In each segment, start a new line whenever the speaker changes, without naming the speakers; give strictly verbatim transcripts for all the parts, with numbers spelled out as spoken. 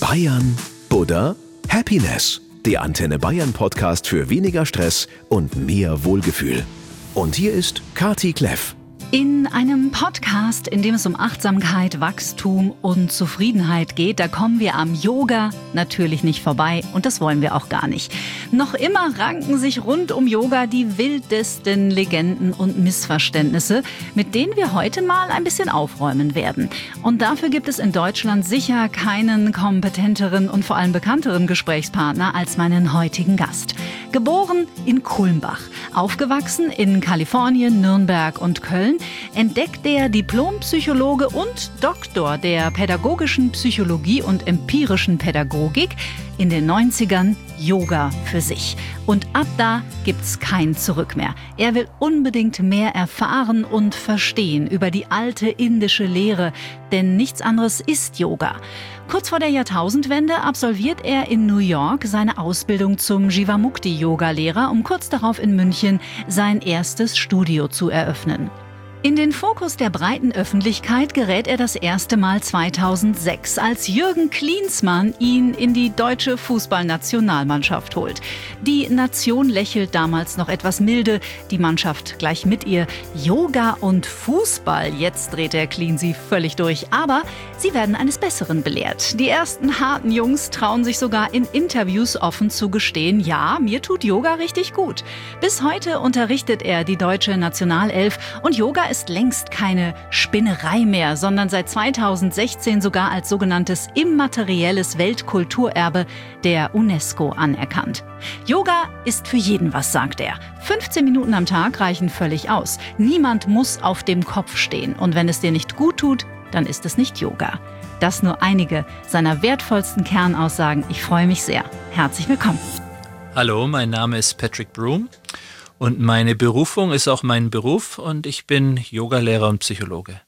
Bayern Buddha Happiness, der Antenne Bayern Podcast für weniger Stress und mehr Wohlgefühl. Und hier ist Kati Kleff.
In einem Podcast, in dem es um Achtsamkeit, Wachstum und Zufriedenheit geht, da kommen wir am Yoga natürlich nicht vorbei und das wollen wir auch gar nicht. Noch immer ranken sich rund um Yoga die wildesten Legenden und Missverständnisse, mit denen wir heute mal ein bisschen aufräumen werden. Und dafür gibt es in Deutschland sicher keinen kompetenteren und vor allem bekannteren Gesprächspartner als meinen heutigen Gast. Geboren in Kulmbach, aufgewachsen in Kalifornien, Nürnberg und Köln, entdeckt der Diplompsychologe und Doktor der pädagogischen Psychologie und empirischen Pädagogik in den neunzigern Yoga für sich. Und ab da gibt's kein Zurück mehr. Er will unbedingt mehr erfahren und verstehen über die alte indische Lehre, denn nichts anderes ist Yoga. Kurz vor der Jahrtausendwende absolviert er in New York seine Ausbildung zum Jivamukti-Yoga-Lehrer, um kurz darauf in München sein erstes Studio zu eröffnen. In den Fokus der breiten Öffentlichkeit gerät er das erste Mal zweitausendsechs, als Jürgen Klinsmann ihn in die deutsche Fußballnationalmannschaft holt. Die Nation lächelt damals noch etwas milde, die Mannschaft gleich mit ihr. Yoga und Fußball, jetzt dreht der Klinsi völlig durch. Aber sie werden eines Besseren belehrt. Die ersten harten Jungs trauen sich sogar in Interviews offen zu gestehen, ja, mir tut Yoga richtig gut. Bis heute unterrichtet er die deutsche Nationalelf und Yoga ist längst keine Spinnerei mehr, sondern seit zweitausendsechzehn sogar als sogenanntes immaterielles Weltkulturerbe der UNESCO anerkannt. Yoga ist für jeden was, sagt er. fünfzehn Minuten am Tag reichen völlig aus. Niemand muss auf dem Kopf stehen. Und wenn es dir nicht gut tut, dann ist es nicht Yoga. Das nur einige seiner wertvollsten Kernaussagen. Ich freue mich sehr. Herzlich willkommen.
Hallo, mein Name ist Patrick Broom. Und meine Berufung ist auch mein Beruf und ich bin Yogalehrer und Psychologe.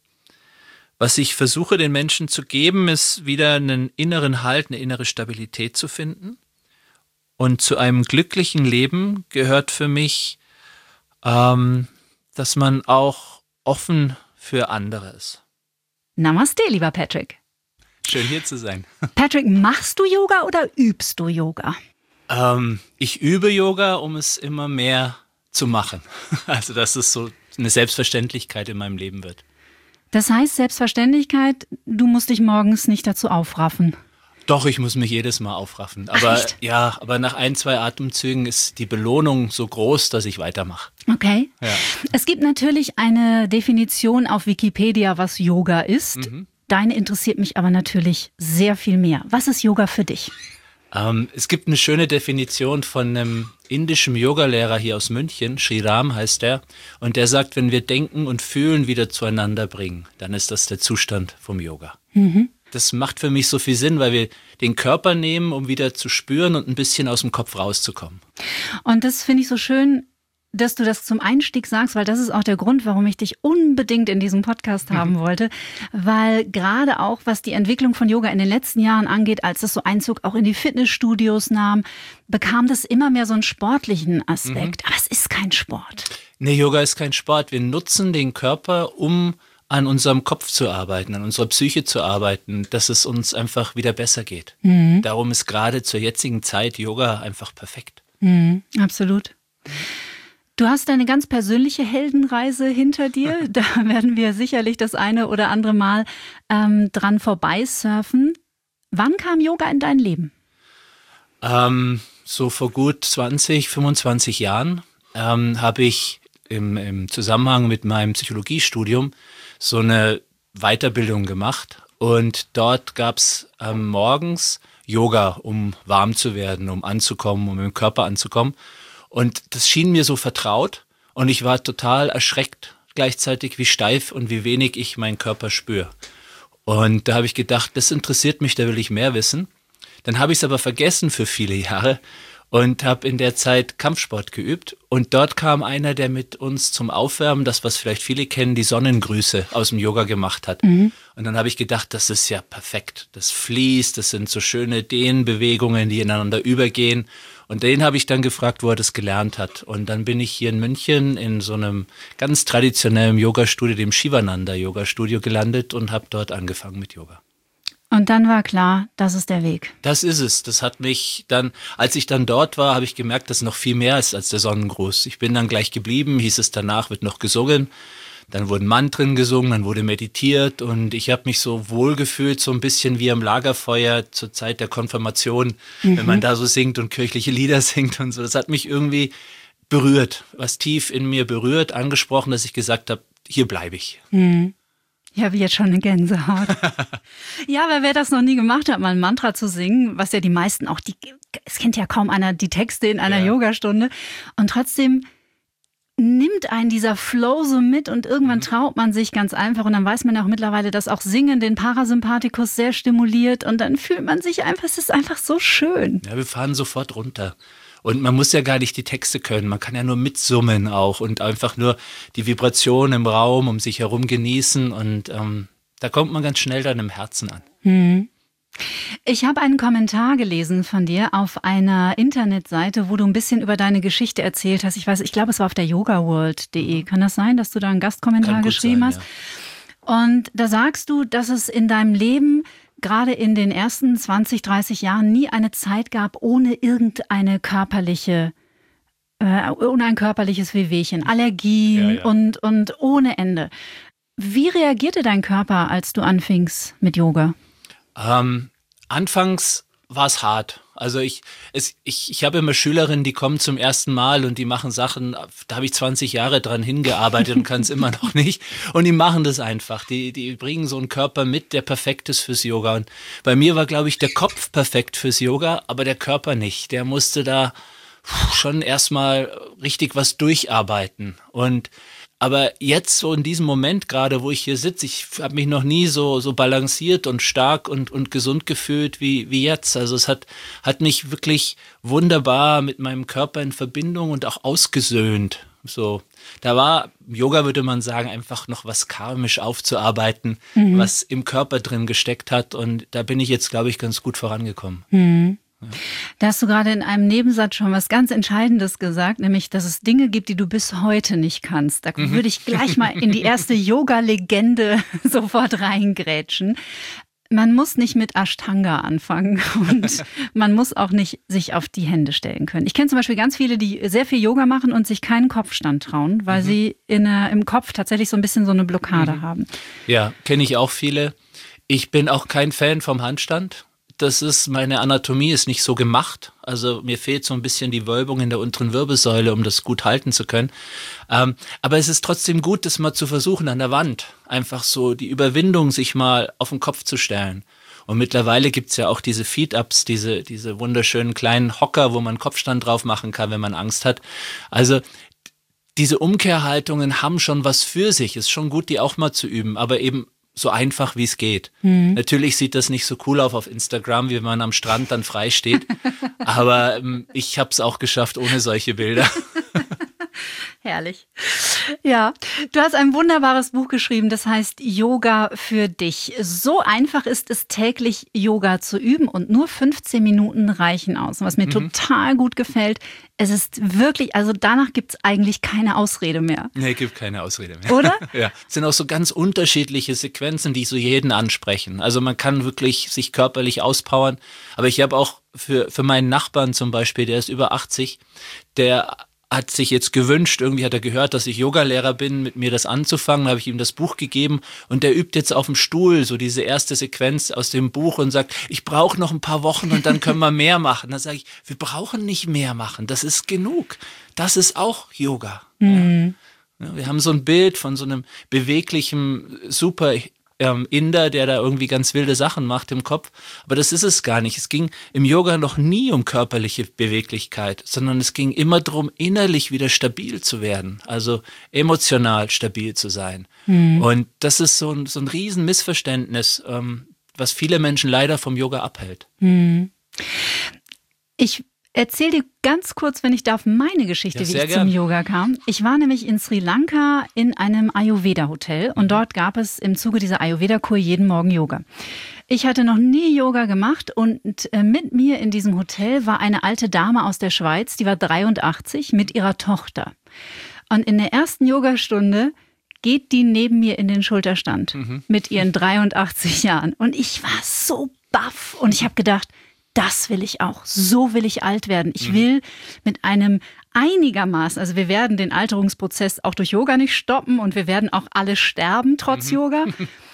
Was ich versuche den Menschen zu geben, ist wieder einen inneren Halt, eine innere Stabilität zu finden. Und zu einem glücklichen Leben gehört für mich, ähm, dass man auch offen für andere ist.
Namaste, lieber Patrick.
Schön hier zu sein.
Patrick, machst du Yoga oder übst du Yoga?
Ähm, ich übe Yoga, um es immer mehr zu machen. Also, dass es so eine Selbstverständlichkeit in meinem Leben wird.
Das heißt, Selbstverständlichkeit, du musst dich morgens nicht dazu aufraffen.
Doch, ich muss mich jedes Mal aufraffen. Aber
Ach, echt?
Ja, aber nach ein, zwei Atemzügen ist die Belohnung so groß, dass ich weitermache.
Okay.
Ja.
Es gibt natürlich eine Definition auf Wikipedia, was Yoga ist. Mhm. Deine interessiert mich aber natürlich sehr viel mehr. Was ist Yoga für dich?
Ähm, es gibt eine schöne Definition von einem indischen Yogalehrer hier aus München, Sri Ram heißt der, und der sagt, wenn wir Denken und Fühlen wieder zueinander bringen, dann ist das der Zustand vom Yoga. Mhm. Das macht für mich so viel Sinn, weil wir den Körper nehmen, um wieder zu spüren und ein bisschen aus dem Kopf rauszukommen.
Und das finde ich so schön, dass du das zum Einstieg sagst, weil das ist auch der Grund, warum ich dich unbedingt in diesem Podcast haben wollte, weil gerade auch, was die Entwicklung von Yoga in den letzten Jahren angeht, als das so Einzug auch in die Fitnessstudios nahm, bekam das immer mehr so einen sportlichen Aspekt. Mhm. Aber es ist kein Sport.
Nee, Yoga ist kein Sport. Wir nutzen den Körper, um an unserem Kopf zu arbeiten, an unserer Psyche zu arbeiten, dass es uns einfach wieder besser geht. Mhm. Darum ist gerade zur jetzigen Zeit Yoga einfach perfekt.
Mhm, absolut. Du hast eine ganz persönliche Heldenreise hinter dir. Da werden wir sicherlich das eine oder andere Mal ähm, dran vorbeisurfen. Wann kam Yoga in dein Leben?
Ähm, so vor gut zwanzig, fünfundzwanzig Jahren ähm, habe ich im, im Zusammenhang mit meinem Psychologiestudium so eine Weiterbildung gemacht. Und dort gab es ähm, morgens Yoga, um warm zu werden, um anzukommen, um im Körper anzukommen. Und das schien mir so vertraut und ich war total erschreckt gleichzeitig, wie steif und wie wenig ich meinen Körper spüre. Und da habe ich gedacht, das interessiert mich, da will ich mehr wissen. Dann habe ich es aber vergessen für viele Jahre und habe in der Zeit Kampfsport geübt. Und dort kam einer, der mit uns zum Aufwärmen, das, was vielleicht viele kennen, die Sonnengrüße aus dem Yoga gemacht hat. Mhm. Und dann habe ich gedacht, das ist ja perfekt. Das fließt, das sind so schöne Dehnbewegungen, die ineinander übergehen. Und den habe ich dann gefragt, wo er das gelernt hat. Und dann bin ich hier in München in so einem ganz traditionellen Yoga-Studio, dem Shivananda-Yoga-Studio gelandet und habe dort angefangen mit Yoga.
Und dann war klar, das ist der Weg.
Das ist es. Das hat mich dann, als ich dann dort war, habe ich gemerkt, dass noch viel mehr ist als der Sonnengruß. Ich bin dann gleich geblieben, hieß es danach, wird noch gesungen. Dann wurden Mantren gesungen, dann wurde meditiert und ich habe mich so wohlgefühlt, so ein bisschen wie am Lagerfeuer zur Zeit der Konfirmation, mhm. wenn man da so singt und kirchliche Lieder singt und so. Das hat mich irgendwie berührt, was tief in mir berührt, angesprochen, dass ich gesagt habe, hier bleibe ich.
Mhm. Ich habe jetzt schon eine Gänsehaut. Ja, weil wer das noch nie gemacht hat, mal ein Mantra zu singen, was ja die meisten auch, die, es kennt ja kaum einer die Texte in einer ja. Yogastunde und trotzdem nimmt einen dieser Flow so mit und irgendwann mhm. traut man sich ganz einfach und dann weiß man ja auch mittlerweile, dass auch Singen den Parasympathikus sehr stimuliert und dann fühlt man sich einfach, es ist einfach so schön.
Ja, wir fahren sofort runter. Und man muss ja gar nicht die Texte können, man kann ja nur mitsummen auch und einfach nur die Vibration im Raum um sich herum genießen und ähm, da kommt man ganz schnell dann im Herzen an.
Hm. Ich habe einen Kommentar gelesen von dir auf einer Internetseite, wo du ein bisschen über deine Geschichte erzählt hast. Ich weiß, ich glaube, es war auf der yogaworld punkt de. Kann das sein, dass du da einen Gastkommentar geschrieben sein, hast? Ja. Und da sagst du, dass es in deinem Leben gerade in den ersten zwanzig, dreißig Jahren nie eine Zeit gab, ohne irgendeine körperliche, äh, ohne ein körperliches Wehwehchen, Allergien ja, ja. Und, und ohne Ende. Wie reagierte dein Körper, als du anfingst mit Yoga?
Ähm, anfangs war es hart. Also ich, es, ich, ich habe immer Schülerinnen, die kommen zum ersten Mal und die machen Sachen, da habe ich zwanzig Jahre dran hingearbeitet und kann es immer noch nicht. Und die machen das einfach. Die, die bringen so einen Körper mit, der perfekt ist fürs Yoga. Und bei mir war, glaube ich, der Kopf perfekt fürs Yoga, aber der Körper nicht. Der musste da schon erstmal richtig was durcharbeiten. Und aber jetzt so in diesem Moment gerade, wo ich hier sitze, ich habe mich noch nie so so balanciert und stark und und gesund gefühlt wie wie jetzt. Also es hat hat mich wirklich wunderbar mit meinem Körper in Verbindung und auch ausgesöhnt. So, da war Yoga, würde man sagen, einfach noch was karmisch aufzuarbeiten, mhm. was im Körper drin gesteckt hat. Und da bin ich jetzt, glaube ich, ganz gut vorangekommen.
Mhm. Ja. Da hast du gerade in einem Nebensatz schon was ganz Entscheidendes gesagt, nämlich, dass es Dinge gibt, die du bis heute nicht kannst. Da mhm. würde ich gleich mal in die erste Yoga-Legende sofort reingrätschen. Man muss nicht mit Ashtanga anfangen und man muss auch nicht sich auf die Hände stellen können. Ich kenne zum Beispiel ganz viele, die sehr viel Yoga machen und sich keinen Kopfstand trauen, weil mhm. sie in, im Kopf tatsächlich so ein bisschen so eine Blockade mhm. haben.
Ja, kenne ich auch viele. Ich bin auch kein Fan vom Handstand. Das ist, meine Anatomie ist nicht so gemacht. Also mir fehlt so ein bisschen die Wölbung in der unteren Wirbelsäule, um das gut halten zu können. Ähm, aber es ist trotzdem gut, das mal zu versuchen an der Wand. Einfach so die Überwindung, sich mal auf den Kopf zu stellen. Und mittlerweile gibt's ja auch diese Feed-Ups, diese, diese wunderschönen kleinen Hocker, wo man Kopfstand drauf machen kann, wenn man Angst hat. Also diese Umkehrhaltungen haben schon was für sich. Ist schon gut, die auch mal zu üben, aber eben so einfach, wie es geht. Mhm. Natürlich sieht das nicht so cool auf auf Instagram, wie wenn man am Strand dann frei steht. Aber ähm, ich habe es auch geschafft ohne solche Bilder.
Herrlich. Ja, du hast ein wunderbares Buch geschrieben, das heißt Yoga für dich. So einfach ist es, täglich Yoga zu üben und nur fünfzehn Minuten reichen aus. Und was mir mhm. total gut gefällt, es ist wirklich, also danach gibt es eigentlich keine Ausrede mehr.
Nee, gibt keine Ausrede mehr.
Oder?
Ja. Es sind auch so ganz unterschiedliche Sequenzen, die so jeden ansprechen. Also man kann wirklich sich körperlich auspowern. Aber ich habe auch für, für meinen Nachbarn zum Beispiel, der ist über achtzig, der hat sich jetzt gewünscht, irgendwie hat er gehört, dass ich Yogalehrer bin, mit mir das anzufangen, habe ich ihm das Buch gegeben und der übt jetzt auf dem Stuhl so diese erste Sequenz aus dem Buch und sagt, ich brauche noch ein paar Wochen und dann können wir mehr machen. Dann sage ich, wir brauchen nicht mehr machen, das ist genug. Das ist auch Yoga. Mhm. Ja. Wir haben so ein Bild von so einem beweglichen, super ähm, Inder, der da irgendwie ganz wilde Sachen macht im Kopf. Aber das ist es gar nicht. Es ging im Yoga noch nie um körperliche Beweglichkeit, sondern es ging immer darum, innerlich wieder stabil zu werden. Also emotional stabil zu sein. Mhm. Und das ist so ein, so ein riesen Missverständnis, ähm, was viele Menschen leider vom Yoga abhält.
Mhm. Ich erzähl dir ganz kurz, wenn ich darf, meine Geschichte, ja, wie ich gern. zum Yoga kam. Ich war nämlich in Sri Lanka in einem Ayurveda-Hotel und dort gab es im Zuge dieser Ayurveda-Kur jeden Morgen Yoga. Ich hatte noch nie Yoga gemacht und mit mir in diesem Hotel war eine alte Dame aus der Schweiz, die war dreiundachtzig mit ihrer Tochter. Und in der ersten Yogastunde geht die neben mir in den Schulterstand mhm. mit ihren dreiundachtzig Jahren. Und ich war so baff und ich habe gedacht, das will ich auch. So will ich alt werden. Ich will mit einem einigermaßen, also wir werden den Alterungsprozess auch durch Yoga nicht stoppen und wir werden auch alle sterben trotz mhm. Yoga,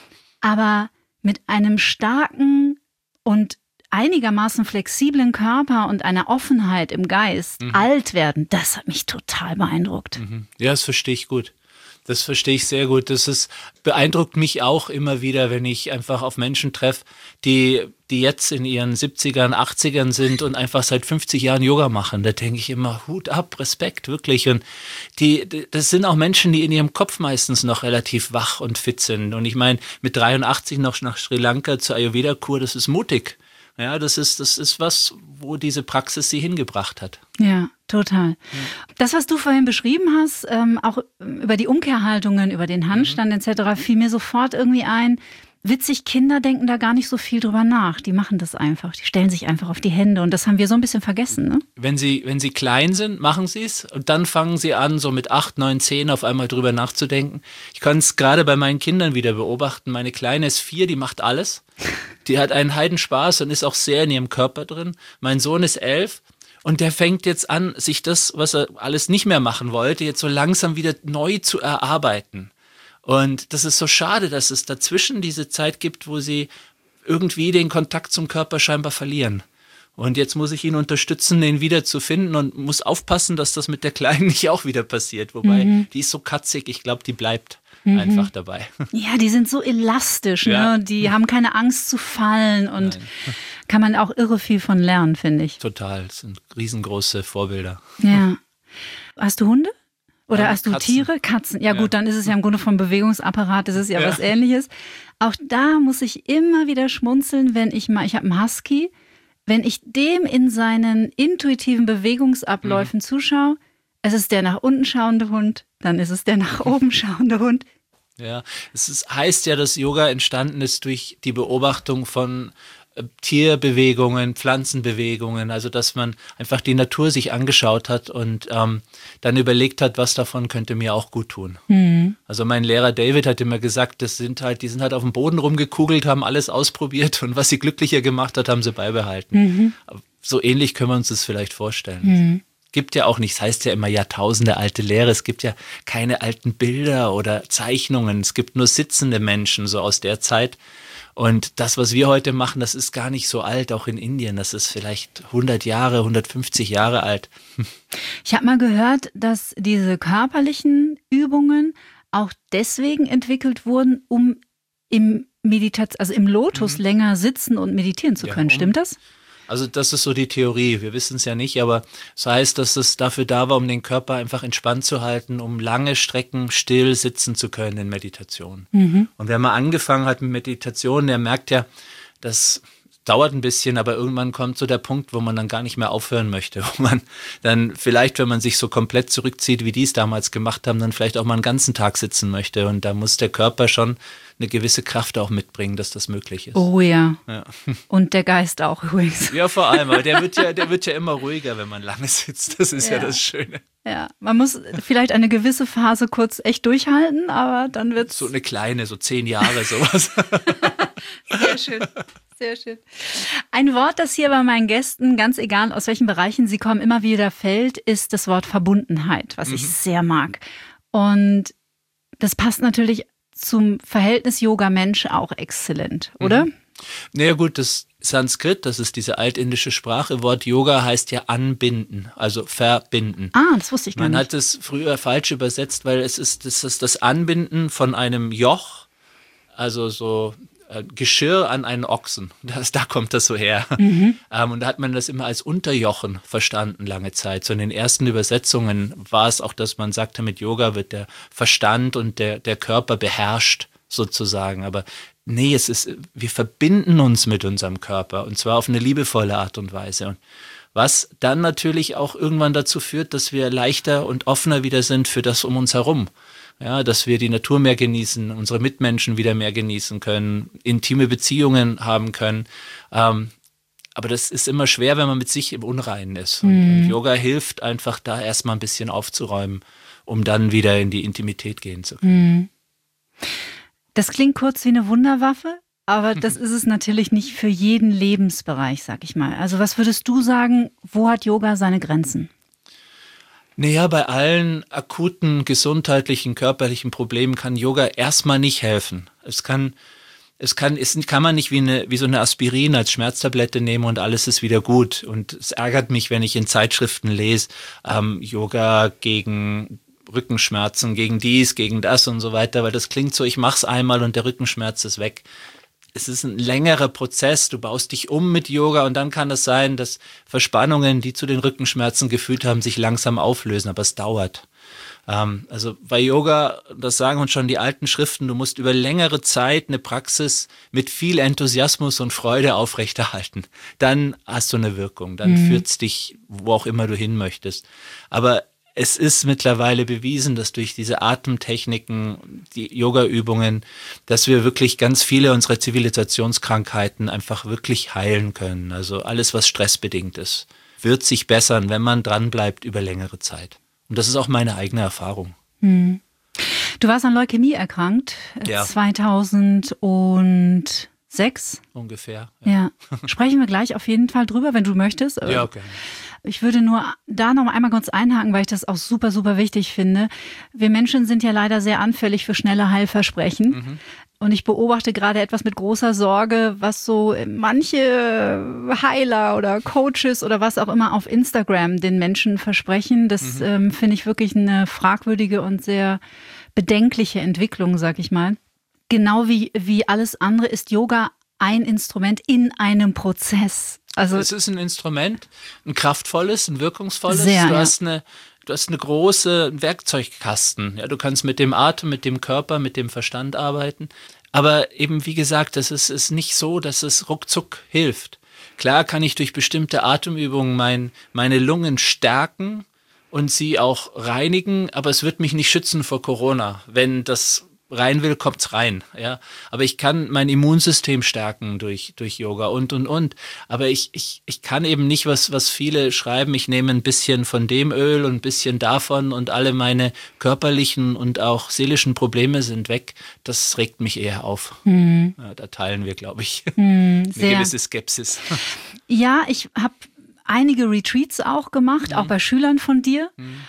aber mit einem starken und einigermaßen flexiblen Körper und einer Offenheit im Geist mhm. alt werden, das hat mich total beeindruckt.
Mhm. Ja, das verstehe ich gut. Das verstehe ich sehr gut. Das ist, beeindruckt mich auch immer wieder, wenn ich einfach auf Menschen treffe, die, die jetzt in ihren siebzigern, achtzigern sind und einfach seit fünfzig Jahren Yoga machen. Da denke ich immer, Hut ab, Respekt, wirklich. Und die, das sind auch Menschen, die in ihrem Kopf meistens noch relativ wach und fit sind. Und ich meine, mit dreiundachtzig noch nach Sri Lanka zur Ayurveda-Kur, das ist mutig. Ja, das ist, das ist was, wo diese Praxis sie hingebracht hat.
Ja, total. Ja. Das, was du vorhin beschrieben hast, ähm, auch über die Umkehrhaltungen, über den Handstand mhm. et cetera, fiel mir sofort irgendwie ein. Witzig, Kinder denken da gar nicht so viel drüber nach. Die machen das einfach. Die stellen sich einfach auf die Hände. Und das haben wir so ein bisschen vergessen, ne?
Wenn sie, wenn sie klein sind, machen sie es. Und dann fangen sie an, so mit acht, neun, zehn auf einmal drüber nachzudenken. Ich kann es gerade bei meinen Kindern wieder beobachten. Meine Kleine ist vier, die macht alles. Die hat einen Heidenspaß und ist auch sehr in ihrem Körper drin. Mein Sohn ist elf. Und der fängt jetzt an, sich das, was er alles nicht mehr machen wollte, jetzt so langsam wieder neu zu erarbeiten. Und das ist so schade, dass es dazwischen diese Zeit gibt, wo sie irgendwie den Kontakt zum Körper scheinbar verlieren. Und jetzt muss ich ihn unterstützen, den wieder zu finden und muss aufpassen, dass das mit der Kleinen nicht auch wieder passiert. Wobei, mhm. die ist so katzig, ich glaube, die bleibt mhm. einfach dabei.
Ja, die sind so elastisch, ja. ne? Die haben keine Angst zu fallen und Nein. kann man auch irre viel von lernen, finde ich.
Total, das sind riesengroße Vorbilder.
Ja. Hast du Hunde? Oder ja, hast du Katzen. Tiere? Katzen. Ja, ja gut, dann ist es ja im Grunde vom Bewegungsapparat, das ist ja, ja was Ähnliches. Auch da muss ich immer wieder schmunzeln, wenn ich mal, ich habe einen Husky, wenn ich dem in seinen intuitiven Bewegungsabläufen mhm. zuschaue, es ist der nach unten schauende Hund, dann ist es der nach oben schauende Hund.
Ja, es ist, heißt ja, dass Yoga entstanden ist durch die Beobachtung von Tierbewegungen, Pflanzenbewegungen, also dass man einfach die Natur sich angeschaut hat und ähm, dann überlegt hat, was davon könnte mir auch gut tun. Mhm. Also mein Lehrer David hat immer gesagt, das sind halt, die sind halt auf dem Boden rumgekugelt, haben alles ausprobiert und was sie glücklicher gemacht hat, haben sie beibehalten. Mhm. So ähnlich können wir uns das vielleicht vorstellen. Mhm. Gibt ja auch nicht, es heißt ja immer Jahrtausende alte Lehre, es gibt ja keine alten Bilder oder Zeichnungen, es gibt nur sitzende Menschen so aus der Zeit. Und das, was wir heute machen, das ist gar nicht so alt, auch in Indien. Das ist vielleicht hundert Jahre, hundertfünfzig Jahre alt.
Ich habe mal gehört, dass diese körperlichen Übungen auch deswegen entwickelt wurden, um im Meditation, also im Lotus mhm. länger sitzen und meditieren zu können. Ja, um, Stimmt das?
Also das ist so die Theorie. Wir wissen es ja nicht, aber es heißt, dass es dafür da war, um den Körper einfach entspannt zu halten, um lange Strecken still sitzen zu können in Meditation. Mhm. Und wer mal angefangen hat mit Meditation, der merkt ja, das dauert ein bisschen, aber irgendwann kommt so der Punkt, wo man dann gar nicht mehr aufhören möchte, wo man dann vielleicht, wenn man sich so komplett zurückzieht, wie die es damals gemacht haben, dann vielleicht auch mal einen ganzen Tag sitzen möchte. Und da muss der Körper schon eine gewisse Kraft auch mitbringen, dass das möglich ist.
Oh ja. ja. Und der Geist auch übrigens.
Ja, vor allem, aber der wird ja, der wird ja immer ruhiger, wenn man lange sitzt. Das ist ja, ja das Schöne.
Ja, man muss vielleicht eine gewisse Phase kurz echt durchhalten, aber dann wird's
so eine kleine, so zehn Jahre sowas.
Sehr schön. Sehr schön. Ein Wort, das hier bei meinen Gästen, ganz egal aus welchen Bereichen sie kommen, immer wieder fällt, ist das Wort Verbundenheit, was mhm. ich sehr mag. Und das passt natürlich zum Verhältnis Yoga-Mensch auch exzellent, oder? Mhm.
Naja gut, das Sanskrit, das ist diese altindische Sprache, Wort Yoga heißt ja anbinden, also verbinden.
Ah, das wusste ich gar
Man
nicht.
Man hat es früher falsch übersetzt, weil es ist das, ist das Anbinden von einem Joch, also so Geschirr an einen Ochsen. Das, da kommt das so her. Mhm. Ähm, und da hat man das immer als Unterjochen verstanden lange Zeit. So in den ersten Übersetzungen war es auch, dass man sagte, mit Yoga wird der Verstand und der, der Körper beherrscht sozusagen. Aber nee, es ist, wir verbinden uns mit unserem Körper und zwar auf eine liebevolle Art und Weise. Und was dann natürlich auch irgendwann dazu führt, dass wir leichter und offener wieder sind für das um uns herum. Ja, dass wir die Natur mehr genießen, unsere Mitmenschen wieder mehr genießen können, intime Beziehungen haben können. Ähm, aber das ist immer schwer, wenn man mit sich im Unreinen ist. Und, mhm. und Yoga hilft einfach, da erstmal ein bisschen aufzuräumen, um dann wieder in die Intimität gehen zu können.
Das klingt kurz wie eine Wunderwaffe, aber das ist es natürlich nicht für jeden Lebensbereich, sag ich mal. Also was würdest du sagen, wo hat Yoga seine Grenzen?
Naja, bei allen akuten gesundheitlichen, körperlichen Problemen kann Yoga erstmal nicht helfen. Es kann, es kann, es kann man nicht wie eine, wie so eine Aspirin als Schmerztablette nehmen und alles ist wieder gut. Und es ärgert mich, wenn ich in Zeitschriften lese, ähm, Yoga gegen Rückenschmerzen, gegen dies, gegen das und so weiter, weil das klingt so, ich mach's einmal und der Rückenschmerz ist weg. Es ist ein längerer Prozess, du baust dich um mit Yoga und dann kann es sein, dass Verspannungen, die zu den Rückenschmerzen geführt haben, sich langsam auflösen, aber es dauert. Ähm, also bei Yoga, das sagen uns schon die alten Schriften, du musst über längere Zeit eine Praxis mit viel Enthusiasmus und Freude aufrechterhalten. Dann hast du eine Wirkung, dann mhm. führt's dich, wo auch immer du hin möchtest. Aber es ist mittlerweile bewiesen, dass durch diese Atemtechniken, die Yoga-Übungen, dass wir wirklich ganz viele unserer Zivilisationskrankheiten einfach wirklich heilen können. Also alles, was stressbedingt ist, wird sich bessern, wenn man dranbleibt über längere Zeit. Und das ist auch meine eigene Erfahrung.
Hm. Du warst an Leukämie erkrankt,
ja.
zweitausendsechs.
Ungefähr.
Ja. ja. Sprechen wir gleich auf jeden Fall drüber, wenn du möchtest.
Ja, okay.
Ich würde nur da noch einmal kurz einhaken, weil ich das auch super, super wichtig finde. Wir Menschen sind ja leider sehr anfällig für schnelle Heilversprechen. Mhm. Und ich beobachte gerade etwas mit großer Sorge, was so manche Heiler oder Coaches oder was auch immer auf Instagram den Menschen versprechen. Das mhm. ähm, finde ich wirklich eine fragwürdige und sehr bedenkliche Entwicklung, sag ich mal. Genau wie, wie alles andere ist Yoga ein Instrument in einem Prozess. Also
es ist ein Instrument, ein kraftvolles, ein wirkungsvolles.
Sehr,
du
ja.
hast eine, du hast eine große Werkzeugkasten. Ja, du kannst mit dem Atem, mit dem Körper, mit dem Verstand arbeiten. Aber eben, wie gesagt, das ist, ist nicht so, dass es ruckzuck hilft. Klar kann ich durch bestimmte Atemübungen mein, meine Lungen stärken und sie auch reinigen, aber es wird mich nicht schützen vor Corona. Wenn das rein will, kommt's rein, ja. Aber ich kann mein Immunsystem stärken durch, durch Yoga und, und, und. Aber ich, ich, ich kann eben nicht, was, was viele schreiben, ich nehme ein bisschen von dem Öl und ein bisschen davon und alle meine körperlichen und auch seelischen Probleme sind weg. Das regt mich eher auf. Mhm. Ja, da teilen wir, glaube ich, mhm, eine
sehr.
gewisse Skepsis.
Ja, ich habe einige Retreats auch gemacht, mhm. auch bei Schülern von dir. Mhm.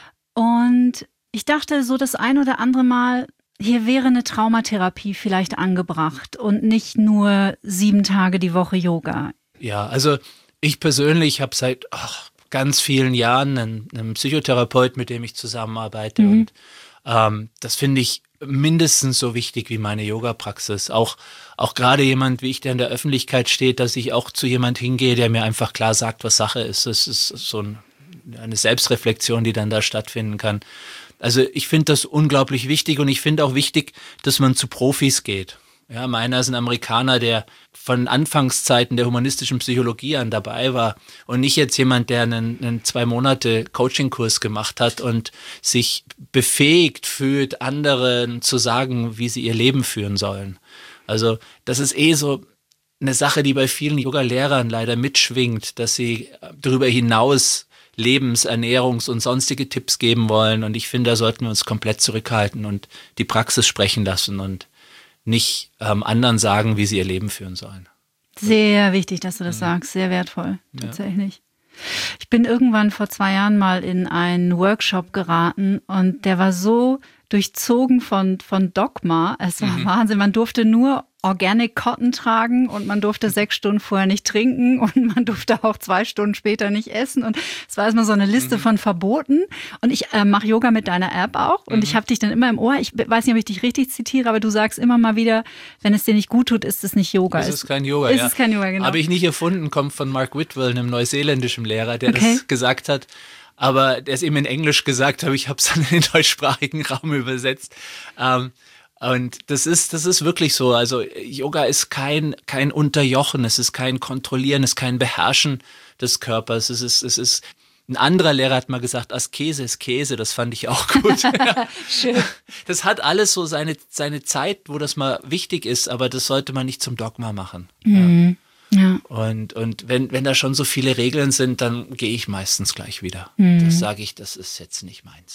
Und ich dachte so das ein oder andere Mal, hier wäre eine Traumatherapie vielleicht angebracht und nicht nur sieben Tage die Woche Yoga.
Ja, also ich persönlich habe seit ach, ganz vielen Jahren einen, einen Psychotherapeut, mit dem ich zusammenarbeite. Mhm. Und ähm, das finde ich mindestens so wichtig wie meine Yoga-Praxis. Auch, auch gerade jemand wie ich, der in der Öffentlichkeit steht, dass ich auch zu jemand hingehe, der mir einfach klar sagt, was Sache ist. Das ist so ein, eine Selbstreflexion, die dann da stattfinden kann. Also ich finde das unglaublich wichtig und ich finde auch wichtig, dass man zu Profis geht. Ja, meiner ist ein Amerikaner, der von Anfangszeiten der humanistischen Psychologie an dabei war und nicht jetzt jemand, der einen, einen zwei Monate Coaching-Kurs gemacht hat und sich befähigt fühlt, anderen zu sagen, wie sie ihr Leben führen sollen. Also das ist eh so eine Sache, die bei vielen Yoga-Lehrern leider mitschwingt, dass sie darüber hinaus Lebens-, Ernährungs- und sonstige Tipps geben wollen. Und ich finde, da sollten wir uns komplett zurückhalten und die Praxis sprechen lassen und nicht ähm, anderen sagen, wie sie ihr Leben führen sollen.
Sehr wichtig, dass du das mhm. sagst. Sehr wertvoll, tatsächlich. Ja. Ich bin irgendwann vor zwei Jahren mal in einen Workshop geraten und der war so durchzogen von, von Dogma. Es war mhm. Wahnsinn. Man durfte nur Organic Cotton tragen und man durfte sechs Stunden vorher nicht trinken und man durfte auch zwei Stunden später nicht essen. Und es war erstmal so eine Liste mhm. von Verboten. Und ich äh, mache Yoga mit deiner App auch und mhm. ich habe dich dann immer im Ohr. Ich weiß nicht, ob ich dich richtig zitiere, aber du sagst immer mal wieder, wenn es dir nicht gut tut, ist es nicht Yoga.
Es ist kein Yoga,
ist
ja.
Es kein Yoga, genau.
Habe ich nicht erfunden, kommt von Mark Whitwell, einem neuseeländischen Lehrer, der
okay.
das gesagt hat. Aber der es eben in Englisch gesagt hat, ich habe es dann in den deutschsprachigen Raum übersetzt. Ähm, und das ist, das ist wirklich so. Also Yoga ist kein, kein Unterjochen, es ist kein Kontrollieren, es ist kein Beherrschen des Körpers. Es ist, es ist, ein anderer Lehrer hat mal gesagt, Askese ist Käse, das fand ich auch gut.
Schön.
Das hat alles so seine, seine Zeit, wo das mal wichtig ist, aber das sollte man nicht zum Dogma machen.
Mhm.
Ja.
Ja.
Und, und wenn, wenn da schon so viele Regeln sind, dann gehe ich meistens gleich wieder.
Mhm.
Das sage ich, das ist jetzt nicht meins.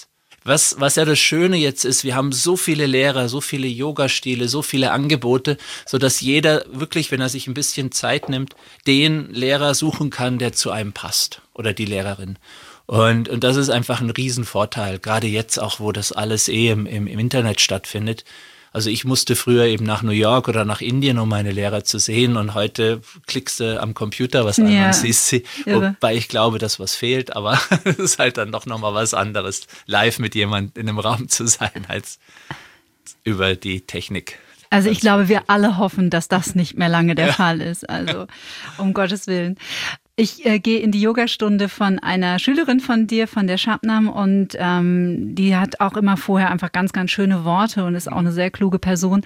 Was, was ja das Schöne jetzt ist, wir haben so viele Lehrer, so viele Yoga-Stile, so viele Angebote, sodass jeder wirklich, wenn er sich ein bisschen Zeit nimmt, den Lehrer suchen kann, der zu einem passt oder die Lehrerin. Und, und das ist einfach ein Riesenvorteil, gerade jetzt auch, wo das alles eh im, im, im Internet stattfindet. Also ich musste früher eben nach New York oder nach Indien, um meine Lehrer zu sehen, und heute klickst du am Computer was an
Ja,
und siehst sie,
irre.
wobei ich glaube, dass was fehlt, aber es ist halt dann doch nochmal was anderes, live mit jemandem in einem Raum zu sein, als über die Technik.
Also ich glaube, wir alle hoffen, dass das nicht mehr lange der ja. Fall ist. Also um Gottes Willen. Ich äh, gehe in die Yogastunde von einer Schülerin von dir, von der Shabnam, und ähm, die hat auch immer vorher einfach ganz, ganz schöne Worte und ist auch eine sehr kluge Person.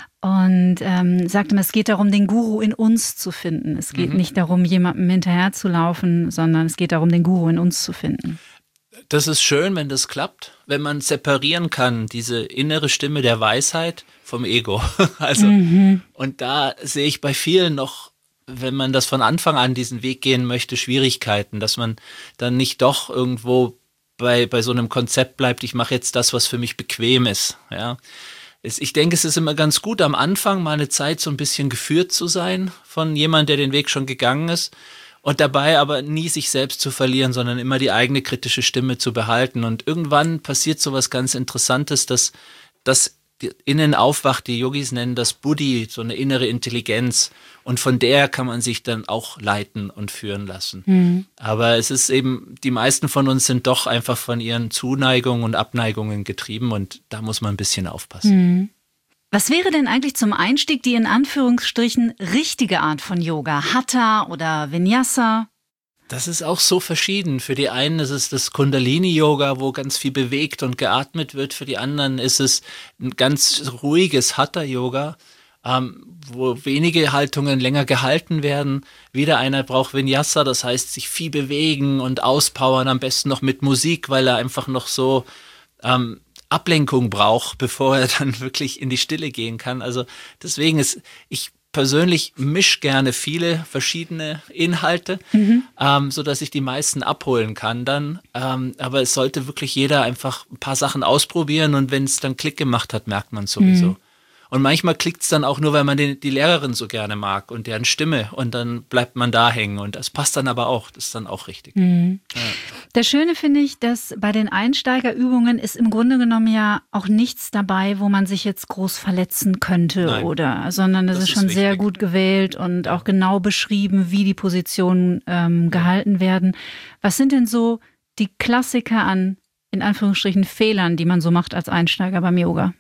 Und ähm, sagte mir, es geht darum, den Guru in uns zu finden. Es geht mhm. nicht darum, jemandem hinterher zu laufen, sondern es geht darum, den Guru in uns zu finden.
Das ist schön, wenn das klappt, wenn man separieren kann, diese innere Stimme der Weisheit vom Ego. Also, mhm. und da sehe ich bei vielen noch, wenn man das von Anfang an diesen Weg gehen möchte, Schwierigkeiten, dass man dann nicht doch irgendwo bei, bei so einem Konzept bleibt, ich mache jetzt das, was für mich bequem ist. Ja. Ich denke, es ist immer ganz gut, am Anfang mal eine Zeit so ein bisschen geführt zu sein von jemandem, der den Weg schon gegangen ist, und dabei aber nie sich selbst zu verlieren, sondern immer die eigene kritische Stimme zu behalten. Und irgendwann passiert so was ganz Interessantes, dass das innen aufwacht, die Yogis nennen das Buddhi, so eine innere Intelligenz, und von der kann man sich dann auch leiten und führen lassen. Mhm. Aber es ist eben, die meisten von uns sind doch einfach von ihren Zuneigungen und Abneigungen getrieben, und da muss man ein bisschen aufpassen.
Mhm. Was wäre denn eigentlich zum Einstieg die in Anführungsstrichen richtige Art von Yoga? Hatha oder Vinyasa?
Das ist auch so verschieden. Für die einen ist es das Kundalini-Yoga, wo ganz viel bewegt und geatmet wird. Für die anderen ist es ein ganz ruhiges Hatha-Yoga, ähm, wo wenige Haltungen länger gehalten werden. Wieder einer braucht Vinyasa, das heißt sich viel bewegen und auspowern, am besten noch mit Musik, weil er einfach noch so ähm, Ablenkung braucht, bevor er dann wirklich in die Stille gehen kann. Also deswegen ist, ich persönlich mische gerne viele verschiedene Inhalte, mhm. ähm, so dass ich die meisten abholen kann dann. Ähm, aber es sollte wirklich jeder einfach ein paar Sachen ausprobieren, und wenn es dann Klick gemacht hat, merkt man es sowieso. Mhm. Und manchmal klickt es dann auch nur, weil man den, die Lehrerin so gerne mag und deren Stimme, und dann bleibt man da hängen, und das passt dann aber auch, das ist dann auch richtig.
Mhm.
Ja.
Das Schöne finde ich, dass bei den Einsteigerübungen ist im Grunde genommen ja auch nichts dabei, wo man sich jetzt groß verletzen könnte. Nein. Oder, sondern es ist schon ist sehr gut gewählt und auch genau beschrieben, wie die Positionen ähm, gehalten werden. Was sind denn so die Klassiker an, in Anführungsstrichen, Fehlern, die man so macht als Einsteiger beim Yoga?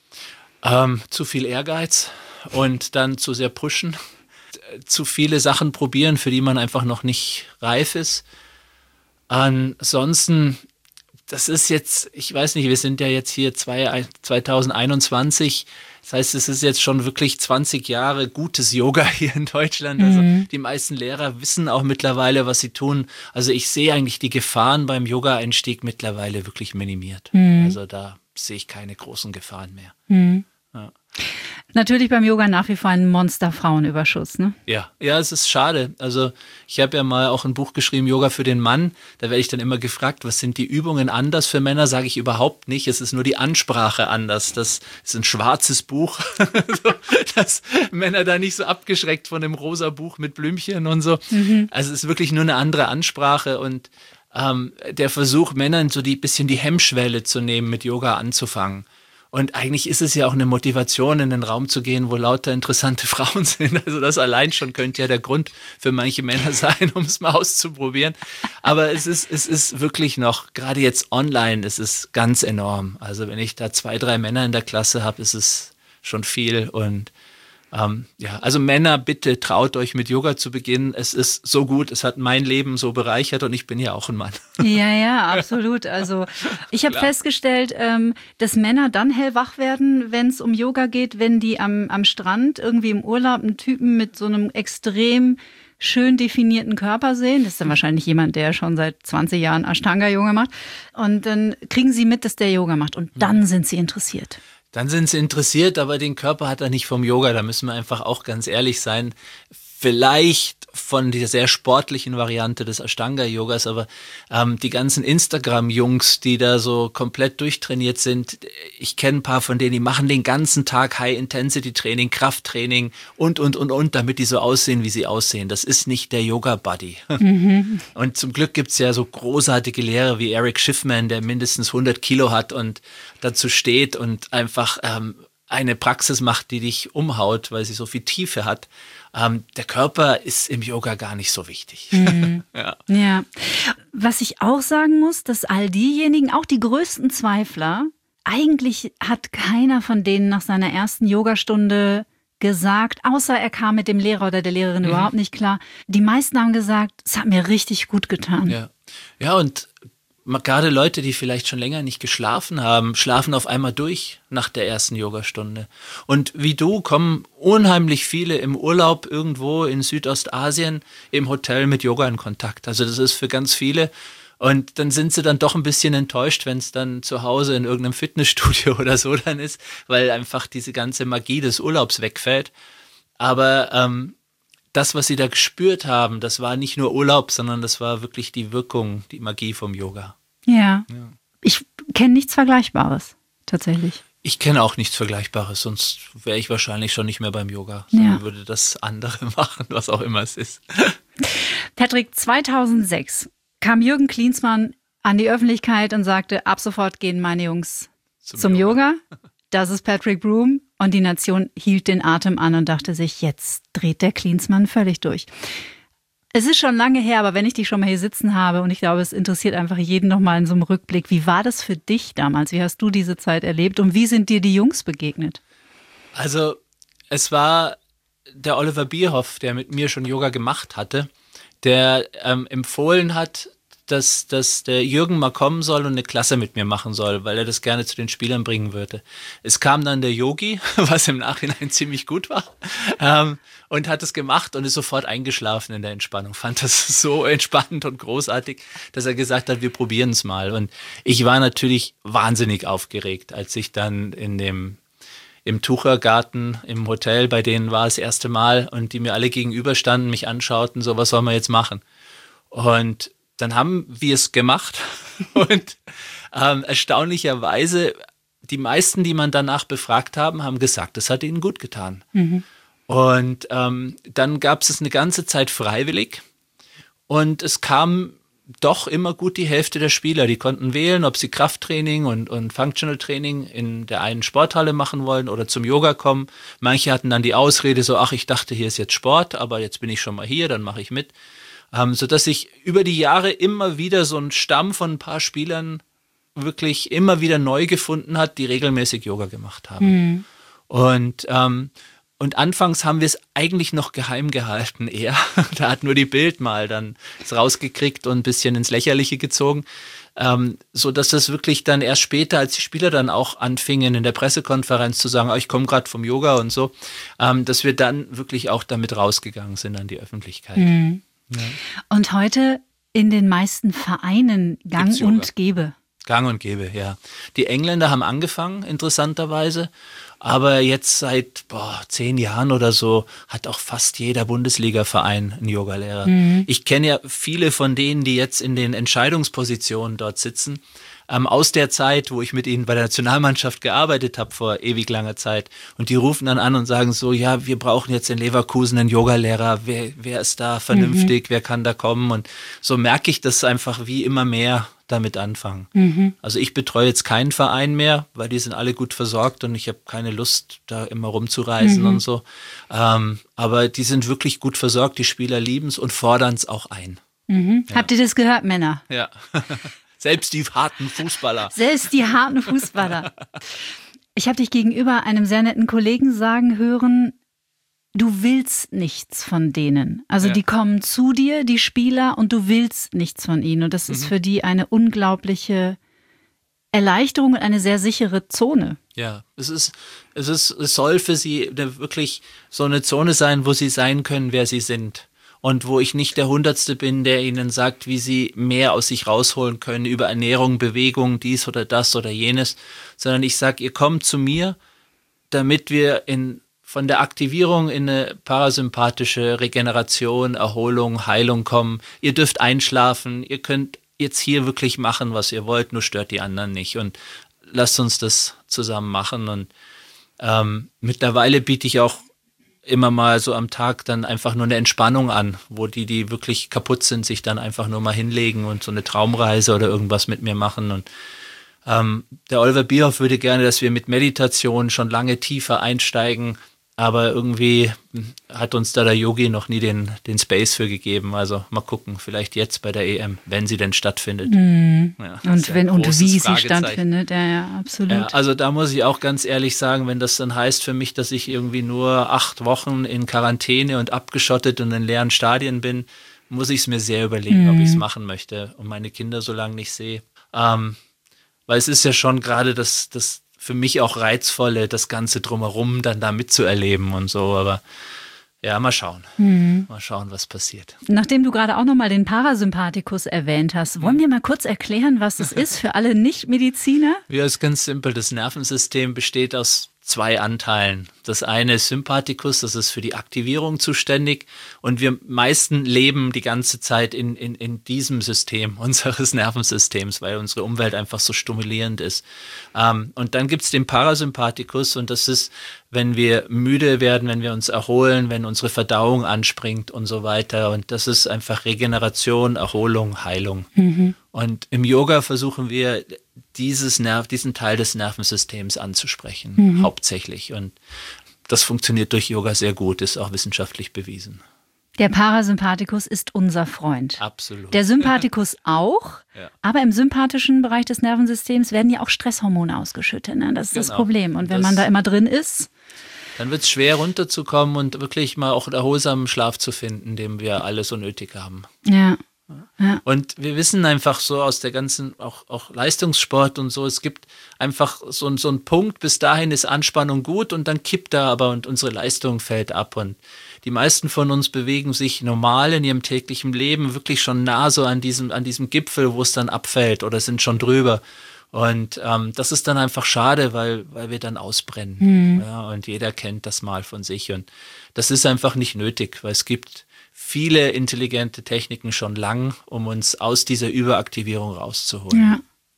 Ähm, zu viel Ehrgeiz und dann zu sehr pushen, zu viele Sachen probieren, für die man einfach noch nicht reif ist. Ansonsten, das ist jetzt, ich weiß nicht, wir sind ja jetzt hier zwanzig einundzwanzig, das heißt, es ist jetzt schon wirklich zwanzig Jahre gutes Yoga hier in Deutschland. Also mhm. die meisten Lehrer wissen auch mittlerweile, was sie tun. Also ich sehe eigentlich die Gefahren beim Yoga-Einstieg mittlerweile wirklich minimiert. Mhm. Also da sehe ich keine großen Gefahren mehr.
Mhm.
Ja.
Natürlich beim Yoga nach wie vor ein Monster-Frauenüberschuss, ne?
Ja, ja, es ist schade. Also ich habe ja mal auch ein Buch geschrieben, Yoga für den Mann. Da werde ich dann immer gefragt, was sind die Übungen anders für Männer? Sage ich überhaupt nicht. Es ist nur die Ansprache anders. Das ist ein schwarzes Buch, so, dass Männer da nicht so abgeschreckt von dem rosa Buch mit Blümchen und so. Mhm. Also es ist wirklich nur eine andere Ansprache, und ähm, der Versuch, Männern so die bisschen die Hemmschwelle zu nehmen, mit Yoga anzufangen. Und eigentlich ist es ja auch eine Motivation, in den Raum zu gehen, wo lauter interessante Frauen sind. Also das allein schon könnte ja der Grund für manche Männer sein, um es mal auszuprobieren. Aber es ist, es ist wirklich noch, gerade jetzt online, es ist ganz enorm. Also wenn ich da zwei, drei Männer in der Klasse habe, ist es schon viel. Und ähm, ja, also Männer, bitte traut euch mit Yoga zu beginnen. Es ist so gut, es hat mein Leben so bereichert, und ich bin ja auch ein Mann.
Ja, ja, absolut. Also ich habe festgestellt, ähm, dass Männer dann hellwach werden, wenn es um Yoga geht, wenn die am, am Strand irgendwie im Urlaub einen Typen mit so einem extrem schön definierten Körper sehen. Das ist dann wahrscheinlich jemand, der schon seit zwanzig Jahren Ashtanga-Yoga macht. Und dann kriegen sie mit, dass der Yoga macht, und dann sind sie interessiert.
Dann sind sie interessiert, aber den Körper hat er nicht vom Yoga. Da müssen wir einfach auch ganz ehrlich sein. vielleicht von dieser sehr sportlichen Variante des Ashtanga-Yogas, aber ähm, die ganzen Instagram-Jungs, die da so komplett durchtrainiert sind, ich kenne ein paar von denen, die machen den ganzen Tag High-Intensity-Training, Krafttraining und, und, und, und, damit die so aussehen, wie sie aussehen. Das ist nicht der Yoga-Buddy. Mhm. Und zum Glück gibt's ja so großartige Lehrer wie Eric Schiffman, der mindestens hundert Kilo hat und dazu steht und einfach ähm, eine Praxis macht, die dich umhaut, weil sie so viel Tiefe hat. Ähm, der Körper ist im Yoga gar nicht so wichtig.
Mhm.
ja.
ja. Was ich auch sagen muss, dass all diejenigen, auch die größten Zweifler, eigentlich hat keiner von denen nach seiner ersten Yogastunde gesagt, außer er kam mit dem Lehrer oder der Lehrerin mhm. überhaupt nicht klar. Die meisten haben gesagt, es hat mir richtig gut getan.
Ja, ja und gerade Leute, die vielleicht schon länger nicht geschlafen haben, schlafen auf einmal durch nach der ersten Yogastunde. Und wie du kommen unheimlich viele im Urlaub irgendwo in Südostasien im Hotel mit Yoga in Kontakt. Also das ist für ganz viele. Und dann sind sie dann doch ein bisschen enttäuscht, wenn es dann zu Hause in irgendeinem Fitnessstudio oder so dann ist, weil einfach diese ganze Magie des Urlaubs wegfällt. Aber ähm, das, was sie da gespürt haben, das war nicht nur Urlaub, sondern das war wirklich die Wirkung, die Magie vom Yoga.
Ja, ja. Ich kenne nichts Vergleichbares, tatsächlich.
Ich kenne auch nichts Vergleichbares, sonst wäre ich wahrscheinlich schon nicht mehr beim Yoga, sondern ja. würde das andere machen, was auch immer es ist.
Patrick, zweitausendsechs kam Jürgen Klinsmann an die Öffentlichkeit und sagte, ab sofort gehen meine Jungs zum, zum Yoga. Yoga. Das ist Patrick Broom. Und die Nation hielt den Atem an und dachte sich, jetzt dreht der Klinsmann völlig durch. Es ist schon lange her, aber wenn ich dich schon mal hier sitzen habe und ich glaube, es interessiert einfach jeden noch mal in so einem Rückblick. Wie war das für dich damals? Wie hast du diese Zeit erlebt und wie sind dir die Jungs begegnet?
Also es war der Oliver Bierhoff, der mit mir schon Yoga gemacht hatte, der ähm, empfohlen hat, dass, dass der Jürgen mal kommen soll und eine Klasse mit mir machen soll, weil er das gerne zu den Spielern bringen würde. Es kam dann der Yogi, was im Nachhinein ziemlich gut war, ähm, und hat es gemacht und ist sofort eingeschlafen in der Entspannung. Fand das so entspannend und großartig, dass er gesagt hat, wir probieren es mal. Und ich war natürlich wahnsinnig aufgeregt, als ich dann in dem im Tuchergarten im Hotel, bei denen war das erste Mal und die mir alle gegenüberstanden, mich anschauten, so, was sollen wir jetzt machen? Und dann haben wir es gemacht und ähm, erstaunlicherweise, die meisten, die man danach befragt haben, haben gesagt, das hat ihnen gut getan. Mhm. Und ähm, dann gab es eine ganze Zeit freiwillig und es kam doch immer gut die Hälfte der Spieler. Die konnten wählen, ob sie Krafttraining und, und Functional Training in der einen Sporthalle machen wollen oder zum Yoga kommen. Manche hatten dann die Ausrede so, ach, ich dachte, hier ist jetzt Sport, aber jetzt bin ich schon mal hier, dann mache ich mit. Ähm, sodass sich über die Jahre immer wieder so ein Stamm von ein paar Spielern wirklich immer wieder neu gefunden hat, die regelmäßig Yoga gemacht haben. Mhm. Und, ähm, und anfangs haben wir es eigentlich noch geheim gehalten eher. Da hat nur die Bild mal dann es rausgekriegt und ein bisschen ins Lächerliche gezogen. Ähm, so dass das wirklich dann erst später, als die Spieler dann auch anfingen, in der Pressekonferenz zu sagen, oh, ich komme gerade vom Yoga und so, ähm, dass wir dann wirklich auch damit rausgegangen sind an die Öffentlichkeit.
Mhm. Ja. Und heute in den meisten Vereinen gang und gäbe.
Gang und gäbe, ja. Die Engländer haben angefangen, interessanterweise, aber jetzt seit boah, zehn Jahren oder so hat auch fast jeder Bundesliga-Verein einen Yogalehrer. Mhm. Ich kenne ja viele von denen, die jetzt in den Entscheidungspositionen dort sitzen, ähm, aus der Zeit, wo ich mit ihnen bei der Nationalmannschaft gearbeitet habe, vor ewig langer Zeit. Und die rufen dann an und sagen so, ja, wir brauchen jetzt in Leverkusen einen Yogalehrer. Wer, wer ist da vernünftig? Mhm. Wer kann da kommen? Und so merke ich das einfach, wie immer mehr damit anfangen. Mhm. Also ich betreue jetzt keinen Verein mehr, weil die sind alle gut versorgt und ich habe keine Lust, da immer rumzureisen mhm. und so. Ähm, aber die sind wirklich gut versorgt, die Spieler lieben es und fordern es auch ein.
Mhm. Ja. Habt ihr das gehört, Männer?
Ja. Selbst die harten Fußballer.
Selbst die harten Fußballer. Ich habe dich gegenüber einem sehr netten Kollegen sagen hören, du willst nichts von denen. Also ja. die kommen zu dir, die Spieler, und du willst nichts von ihnen. Und das mhm. ist für die eine unglaubliche Erleichterung und eine sehr sichere Zone.
Ja, es ist, es ist, es soll für sie wirklich so eine Zone sein, wo sie sein können, wer sie sind. Und wo ich nicht der Hundertste bin, der ihnen sagt, wie sie mehr aus sich rausholen können über Ernährung, Bewegung, dies oder das oder jenes, sondern ich sage, ihr kommt zu mir, damit wir in von der Aktivierung in eine parasympathische Regeneration, Erholung, Heilung kommen. Ihr dürft einschlafen, ihr könnt jetzt hier wirklich machen, was ihr wollt, nur stört die anderen nicht. Und lasst uns das zusammen machen. Und ähm, mittlerweile biete ich auch immer mal so am Tag dann einfach nur eine Entspannung an, wo die, die wirklich kaputt sind, sich dann einfach nur mal hinlegen und so eine Traumreise oder irgendwas mit mir machen. Und ähm, der Oliver Bierhoff würde gerne, dass wir mit Meditation schon lange tiefer einsteigen, aber irgendwie hat uns da der Yogi noch nie den, den Space für gegeben. Also mal gucken, vielleicht jetzt bei der E M, wenn sie denn stattfindet.
Mhm.
Ja,
und wenn und wie sie stattfindet, ja, ja, absolut.
Ja, also da muss ich auch ganz ehrlich sagen, wenn das dann heißt für mich, dass ich irgendwie nur acht Wochen in Quarantäne und abgeschottet und in leeren Stadien bin, muss ich es mir sehr überlegen, mhm. ob ich es machen möchte und meine Kinder so lange nicht sehe. Ähm, weil es ist ja schon gerade das, das für mich auch Reizvolle, das Ganze drumherum dann da mitzuerleben und so, aber ja, mal schauen. Mhm. Mal schauen, was passiert.
Nachdem du gerade auch nochmal den Parasympathikus erwähnt hast, wollen wir mal kurz erklären, was das ist für alle Nicht-Mediziner?
Ja, ist ganz simpel. Das Nervensystem besteht aus zwei Anteilen. Das eine ist Sympathikus, das ist für die Aktivierung zuständig und wir meisten leben die ganze Zeit in, in, in diesem System unseres Nervensystems, weil unsere Umwelt einfach so stimulierend ist. Ähm, und dann gibt es den Parasympathikus und das ist, wenn wir müde werden, wenn wir uns erholen, wenn unsere Verdauung anspringt und so weiter. Und das ist einfach Regeneration, Erholung, Heilung. Mhm. Und im Yoga versuchen wir, dieses Nerv, diesen Teil des Nervensystems anzusprechen, mhm. hauptsächlich. Und das funktioniert durch Yoga sehr gut, ist auch wissenschaftlich bewiesen.
Der Parasympathikus ist unser Freund.
Absolut.
Der Sympathikus auch,
ja.
aber im sympathischen Bereich des Nervensystems werden ja auch Stresshormone ausgeschüttet. Ne? Das ist genau. das Problem. Und wenn das, man da immer drin ist,
dann wird es schwer runterzukommen und wirklich mal auch erholsamen Schlaf zu finden, den wir alle so nötig haben.
Ja. Ja.
Und wir wissen einfach so aus der ganzen, auch, auch Leistungssport und so, es gibt einfach so, so einen Punkt, bis dahin ist Anspannung gut und dann kippt er aber und unsere Leistung fällt ab. Und die meisten von uns bewegen sich normal in ihrem täglichen Leben wirklich schon nah so an diesem, an diesem Gipfel, wo es dann abfällt oder sind schon drüber. Und ähm, das ist dann einfach schade, weil, weil wir dann ausbrennen. Mhm. Ja, und jeder kennt das mal von sich. Und das ist einfach nicht nötig, weil es gibt viele intelligente Techniken schon lang, um uns aus dieser Überaktivierung rauszuholen.
Ja.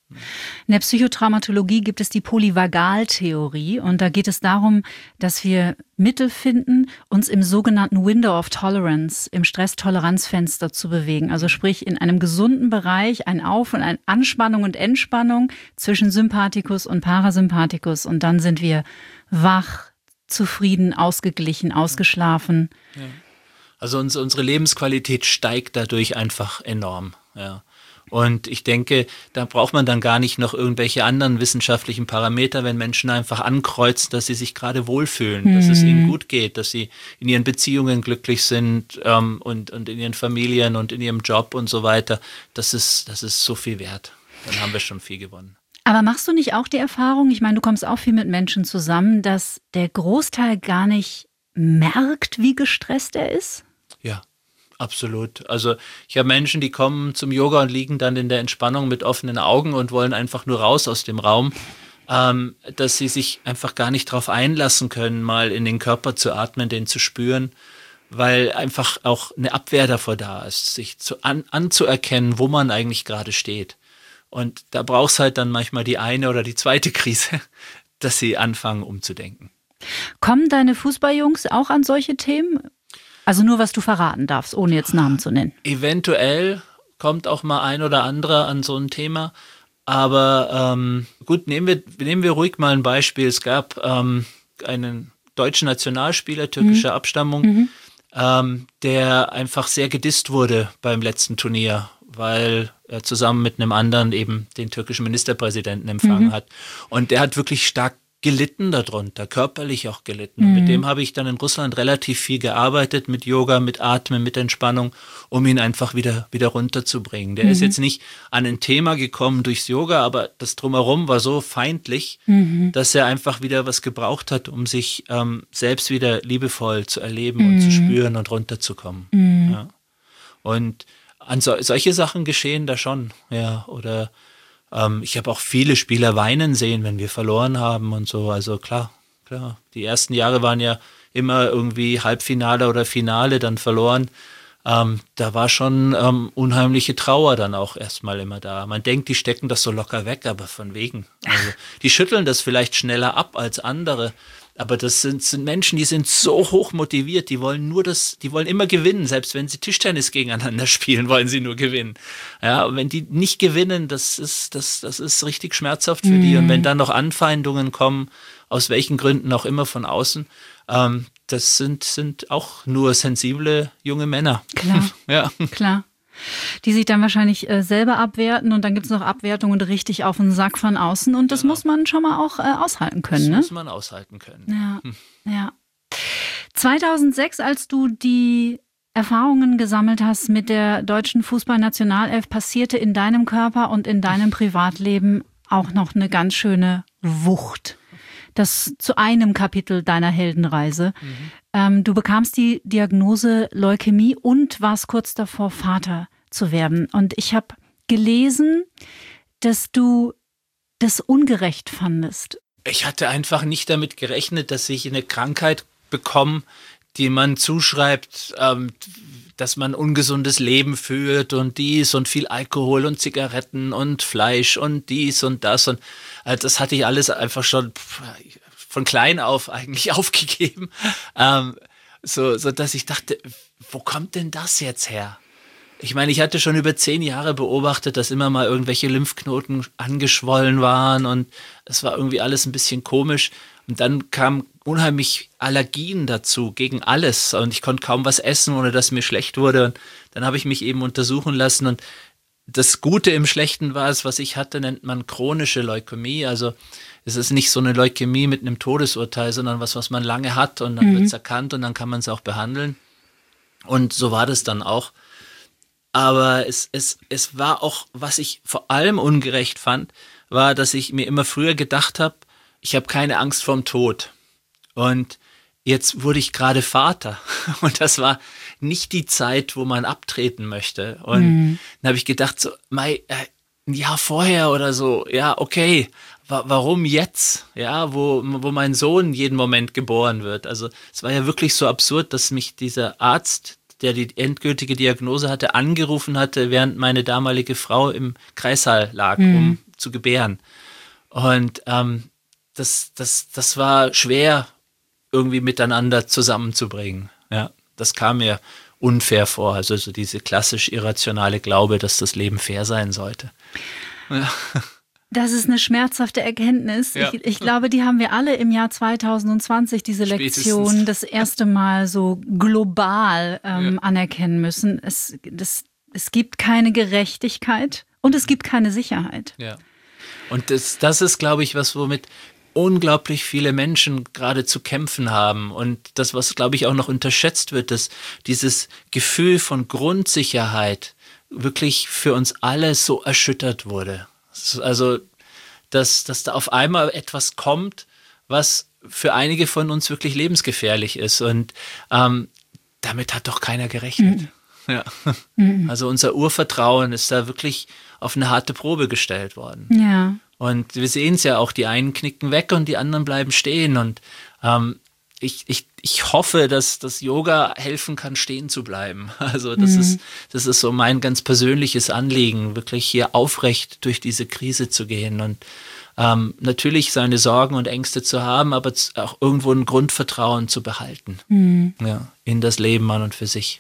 In der Psychotraumatologie gibt es die Polyvagaltheorie und da geht es darum, dass wir Mittel finden, uns im sogenannten Window of Tolerance, im Stresstoleranzfenster zu bewegen. Also sprich in einem gesunden Bereich ein Auf- und ein Anspannung und Entspannung zwischen Sympathikus und Parasympathikus und dann sind wir wach, zufrieden, ausgeglichen, ausgeschlafen.
Ja. Also unsere Lebensqualität steigt dadurch einfach enorm. Ja. Und ich denke, da braucht man dann gar nicht noch irgendwelche anderen wissenschaftlichen Parameter, wenn Menschen einfach ankreuzen, dass sie sich gerade wohlfühlen, mhm. dass es ihnen gut geht, dass sie in ihren Beziehungen glücklich sind ähm, und, und in ihren Familien und in ihrem Job und so weiter. Das ist, das ist so viel wert. Dann haben wir schon viel gewonnen.
Aber machst du nicht auch die Erfahrung, ich meine, du kommst auch viel mit Menschen zusammen, dass der Großteil gar nicht merkt, wie gestresst er ist?
Ja, absolut. Also ich habe Menschen, die kommen zum Yoga und liegen dann in der Entspannung mit offenen Augen und wollen einfach nur raus aus dem Raum, ähm, dass sie sich einfach gar nicht darauf einlassen können, mal in den Körper zu atmen, den zu spüren, weil einfach auch eine Abwehr davor da ist, sich zu, an, anzuerkennen, wo man eigentlich gerade steht. Und da braucht es halt dann manchmal die eine oder die zweite Krise, dass sie anfangen umzudenken.
Kommen deine Fußballjungs auch an solche Themen? Also nur, was du verraten darfst, ohne jetzt Namen zu nennen.
Eventuell kommt auch mal ein oder andere an so ein Thema. Aber ähm, gut, nehmen wir, nehmen wir ruhig mal ein Beispiel. Es gab ähm, einen deutschen Nationalspieler türkischer mhm. Abstammung, mhm. Ähm, der einfach sehr gedisst wurde beim letzten Turnier, weil er zusammen mit einem anderen eben den türkischen Ministerpräsidenten empfangen mhm. hat. Und der hat wirklich stark gelitten darunter, körperlich auch gelitten. Mhm. Mit dem habe ich dann in Russland relativ viel gearbeitet, mit Yoga, mit Atmen, mit Entspannung, um ihn einfach wieder, wieder runterzubringen. Der mhm. ist jetzt nicht an ein Thema gekommen durchs Yoga, aber das Drumherum war so feindlich, mhm. dass er einfach wieder was gebraucht hat, um sich ähm, selbst wieder liebevoll zu erleben mhm. und zu spüren und runterzukommen. Mhm. Ja. Und an so, solche Sachen geschehen da schon, ja, oder ich habe auch viele Spieler weinen sehen, wenn wir verloren haben und so. Also klar, klar. Die ersten Jahre waren ja immer irgendwie Halbfinale oder Finale dann verloren. Ähm, da war schon ähm, unheimliche Trauer dann auch erstmal immer da. Man denkt, die stecken das so locker weg, aber von wegen. Also, die schütteln das vielleicht schneller ab als andere. Aber das sind, sind Menschen, die sind so hoch motiviert, die wollen nur das, die wollen immer gewinnen. Selbst wenn sie Tischtennis gegeneinander spielen, wollen sie nur gewinnen. Ja, und wenn die nicht gewinnen, das ist, das, das ist richtig schmerzhaft für mhm. die. Und wenn dann noch Anfeindungen kommen, aus welchen Gründen auch immer von außen, ähm, das sind, sind auch nur sensible junge Männer.
Klar,
ja.
klar. Die sich dann wahrscheinlich äh, selber abwerten und dann gibt es noch Abwertungen richtig auf den Sack von außen und das genau. muss man schon mal auch äh, aushalten können. Das
ne? muss
man
man aushalten können.
Ja, hm. ja. zweitausendsechs, als du die Erfahrungen gesammelt hast mit der deutschen Fußballnationalelf, passierte in deinem Körper und in deinem Privatleben auch noch eine ganz schöne Wucht. Das zu einem Kapitel deiner Heldenreise. Mhm. Ähm, du bekamst die Diagnose Leukämie und warst kurz davor, Vater zu werden. Und ich habe gelesen, dass du das ungerecht fandest.
Ich hatte einfach nicht damit gerechnet, dass ich eine Krankheit bekomme, die man zuschreibt, ähm, dass man ein ungesundes Leben führt und dies und viel Alkohol und Zigaretten und Fleisch und dies und das. Und also das hatte ich alles einfach schon von klein auf eigentlich aufgegeben, ähm, so, so dass ich dachte, wo kommt denn das jetzt her? Ich meine, ich hatte schon über zehn Jahre beobachtet, dass immer mal irgendwelche Lymphknoten angeschwollen waren und es war irgendwie alles ein bisschen komisch. Und dann kamen unheimlich Allergien dazu, gegen alles. Und ich konnte kaum was essen, ohne dass mir schlecht wurde. Und dann habe ich mich eben untersuchen lassen. Und das Gute im Schlechten war es, was ich hatte, nennt man chronische Leukämie. Also es ist nicht so eine Leukämie mit einem Todesurteil, sondern was, was man lange hat. Und dann mhm. wird es erkannt und dann kann man es auch behandeln. Und so war das dann auch. Aber es, es, es war auch, was ich vor allem ungerecht fand, war, dass ich mir immer früher gedacht habe, ich habe keine Angst vorm Tod. Und jetzt wurde ich gerade Vater. Und das war nicht die Zeit, wo man abtreten möchte. Und mhm. dann habe ich gedacht, so, Mai, äh, ein Jahr vorher oder so, ja, okay, wa- warum jetzt? Ja, wo, wo mein Sohn jeden Moment geboren wird. Also es war ja wirklich so absurd, dass mich dieser Arzt, der die endgültige Diagnose hatte, angerufen hatte, während meine damalige Frau im Kreissaal lag, mhm. um zu gebären. Und ähm, das, das, das war schwer, irgendwie miteinander zusammenzubringen. Ja, das kam mir unfair vor. Also so diese klassisch irrationale Glaube, dass das Leben fair sein sollte. Ja.
Das ist eine schmerzhafte Erkenntnis. Ja. Ich, ich glaube, die haben wir alle im Jahr zweitausendzwanzig, diese Lektion, Spätestens. das erste Mal so global ähm, ja. anerkennen müssen. Es, das, es gibt keine Gerechtigkeit und es gibt keine Sicherheit.
Ja. Und das, das ist, glaube ich, was, womit unglaublich viele Menschen gerade zu kämpfen haben. Und das, was, glaube ich, auch noch unterschätzt wird, dass dieses Gefühl von Grundsicherheit wirklich für uns alle so erschüttert wurde. Also, dass, dass da auf einmal etwas kommt, was für einige von uns wirklich lebensgefährlich ist. Und ähm, damit hat doch keiner gerechnet. Mhm. Ja. Mhm. Also unser Urvertrauen ist da wirklich auf eine harte Probe gestellt worden.
Ja.
Und wir sehen es ja auch, die einen knicken weg und die anderen bleiben stehen. Und ähm, ich, ich, ich hoffe, dass das Yoga helfen kann, stehen zu bleiben. Also das, mhm. ist, das ist so mein ganz persönliches Anliegen, wirklich hier aufrecht durch diese Krise zu gehen und ähm, natürlich seine Sorgen und Ängste zu haben, aber auch irgendwo ein Grundvertrauen zu behalten. Mhm. Ja, in das Leben an und für sich.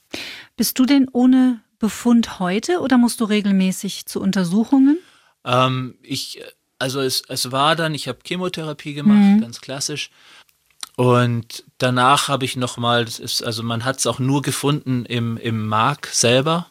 Bist du denn ohne Befund heute oder musst du regelmäßig zu Untersuchungen?
Ähm, ich, also es, es war dann, ich habe Chemotherapie gemacht, mhm. ganz klassisch. Und danach habe ich nochmal, das ist, also man hat es auch nur gefunden im, im Mark selber.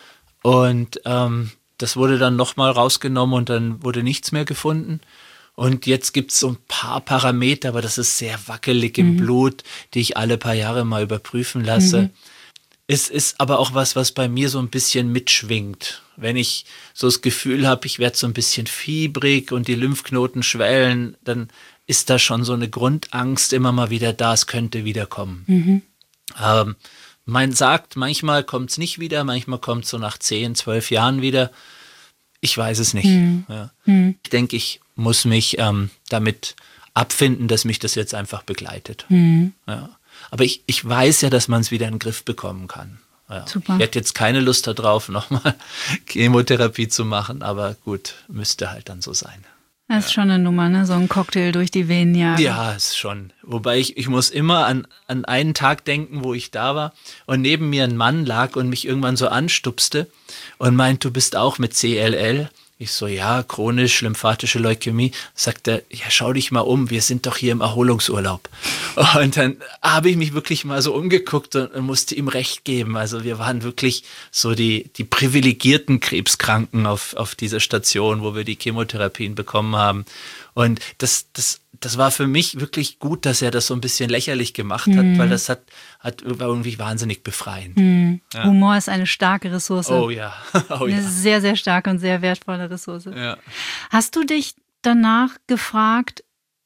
Und ähm, das wurde dann nochmal rausgenommen und dann wurde nichts mehr gefunden. Und jetzt gibt es so ein paar Parameter, aber das ist sehr wackelig im mhm. Blut, die ich alle paar Jahre mal überprüfen lasse. Mhm. Es ist aber auch was, was bei mir so ein bisschen mitschwingt. Wenn ich so das Gefühl habe, ich werde so ein bisschen fiebrig und die Lymphknoten schwellen, dann ist da schon so eine Grundangst immer mal wieder da, es könnte wiederkommen. Mhm. Ähm, man sagt, manchmal kommt es nicht wieder, manchmal kommt es so nach zehn, zwölf Jahren wieder. Ich weiß es nicht. Mhm. Ja. Mhm. Ich denke, ich muss mich ähm, damit abfinden, dass mich das jetzt einfach begleitet. Mhm. Ja. Aber ich, ich weiß ja, dass man es wieder in den Griff bekommen kann. Ja. Super. Ich hätte jetzt keine Lust darauf, nochmal Chemotherapie zu machen, aber gut, müsste halt dann so sein.
Das ist ja schon eine Nummer, ne? So ein Cocktail durch die Venen jagen.
Ja, ist schon. Wobei ich, ich muss immer an, an einen Tag denken, wo ich da war und neben mir ein Mann lag und mich irgendwann so anstupste und meint, du bist auch mit C L L. Ich so, ja, chronisch lymphatische Leukämie. Sagt er, ja, schau dich mal um, wir sind doch hier im Erholungsurlaub. Und dann habe ich mich wirklich mal so umgeguckt und musste ihm recht geben. Also wir waren wirklich so die, die privilegierten Krebskranken auf, auf dieser Station, wo wir die Chemotherapien bekommen haben. Und das, das, das war für mich wirklich gut, dass er das so ein bisschen lächerlich gemacht hat, mhm. weil das hat, hat war irgendwie wahnsinnig befreiend.
Mhm. Ja. Humor ist eine starke Ressource.
Oh ja. Oh,
eine
ja.
sehr, sehr starke und sehr wertvolle Ressource.
Ja.
Hast du dich danach gefragt,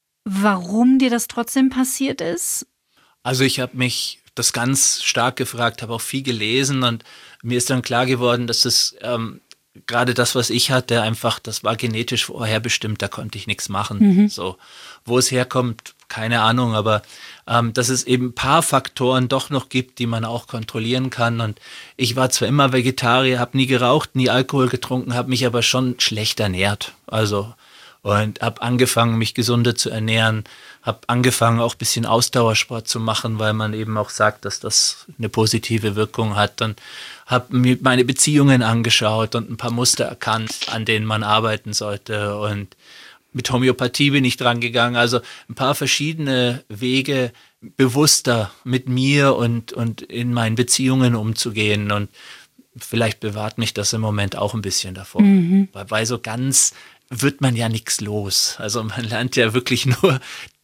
warum dir das trotzdem passiert ist?
Also ich habe mich das ganz stark gefragt, habe auch viel gelesen und mir ist dann klar geworden, dass das ähm, gerade das, was ich hatte, einfach, das war genetisch vorherbestimmt, da konnte ich nichts machen. Mhm. So, wo es herkommt, keine Ahnung, aber ähm, dass es eben ein paar Faktoren doch noch gibt, die man auch kontrollieren kann. Und ich war zwar immer Vegetarier, habe nie geraucht, nie Alkohol getrunken, habe mich aber schon schlecht ernährt. Also und habe angefangen, mich gesunder zu ernähren, habe angefangen, auch ein bisschen Ausdauersport zu machen, weil man eben auch sagt, dass das eine positive Wirkung hat. Und habe mir meine Beziehungen angeschaut und ein paar Muster erkannt, an denen man arbeiten sollte. Und mit Homöopathie bin ich dran gegangen. Also ein paar verschiedene Wege, bewusster mit mir und, und in meinen Beziehungen umzugehen. Und vielleicht bewahrt mich das im Moment auch ein bisschen davor. Mhm. Weil, weil so ganz wird man ja nichts los. Also man lernt ja wirklich nur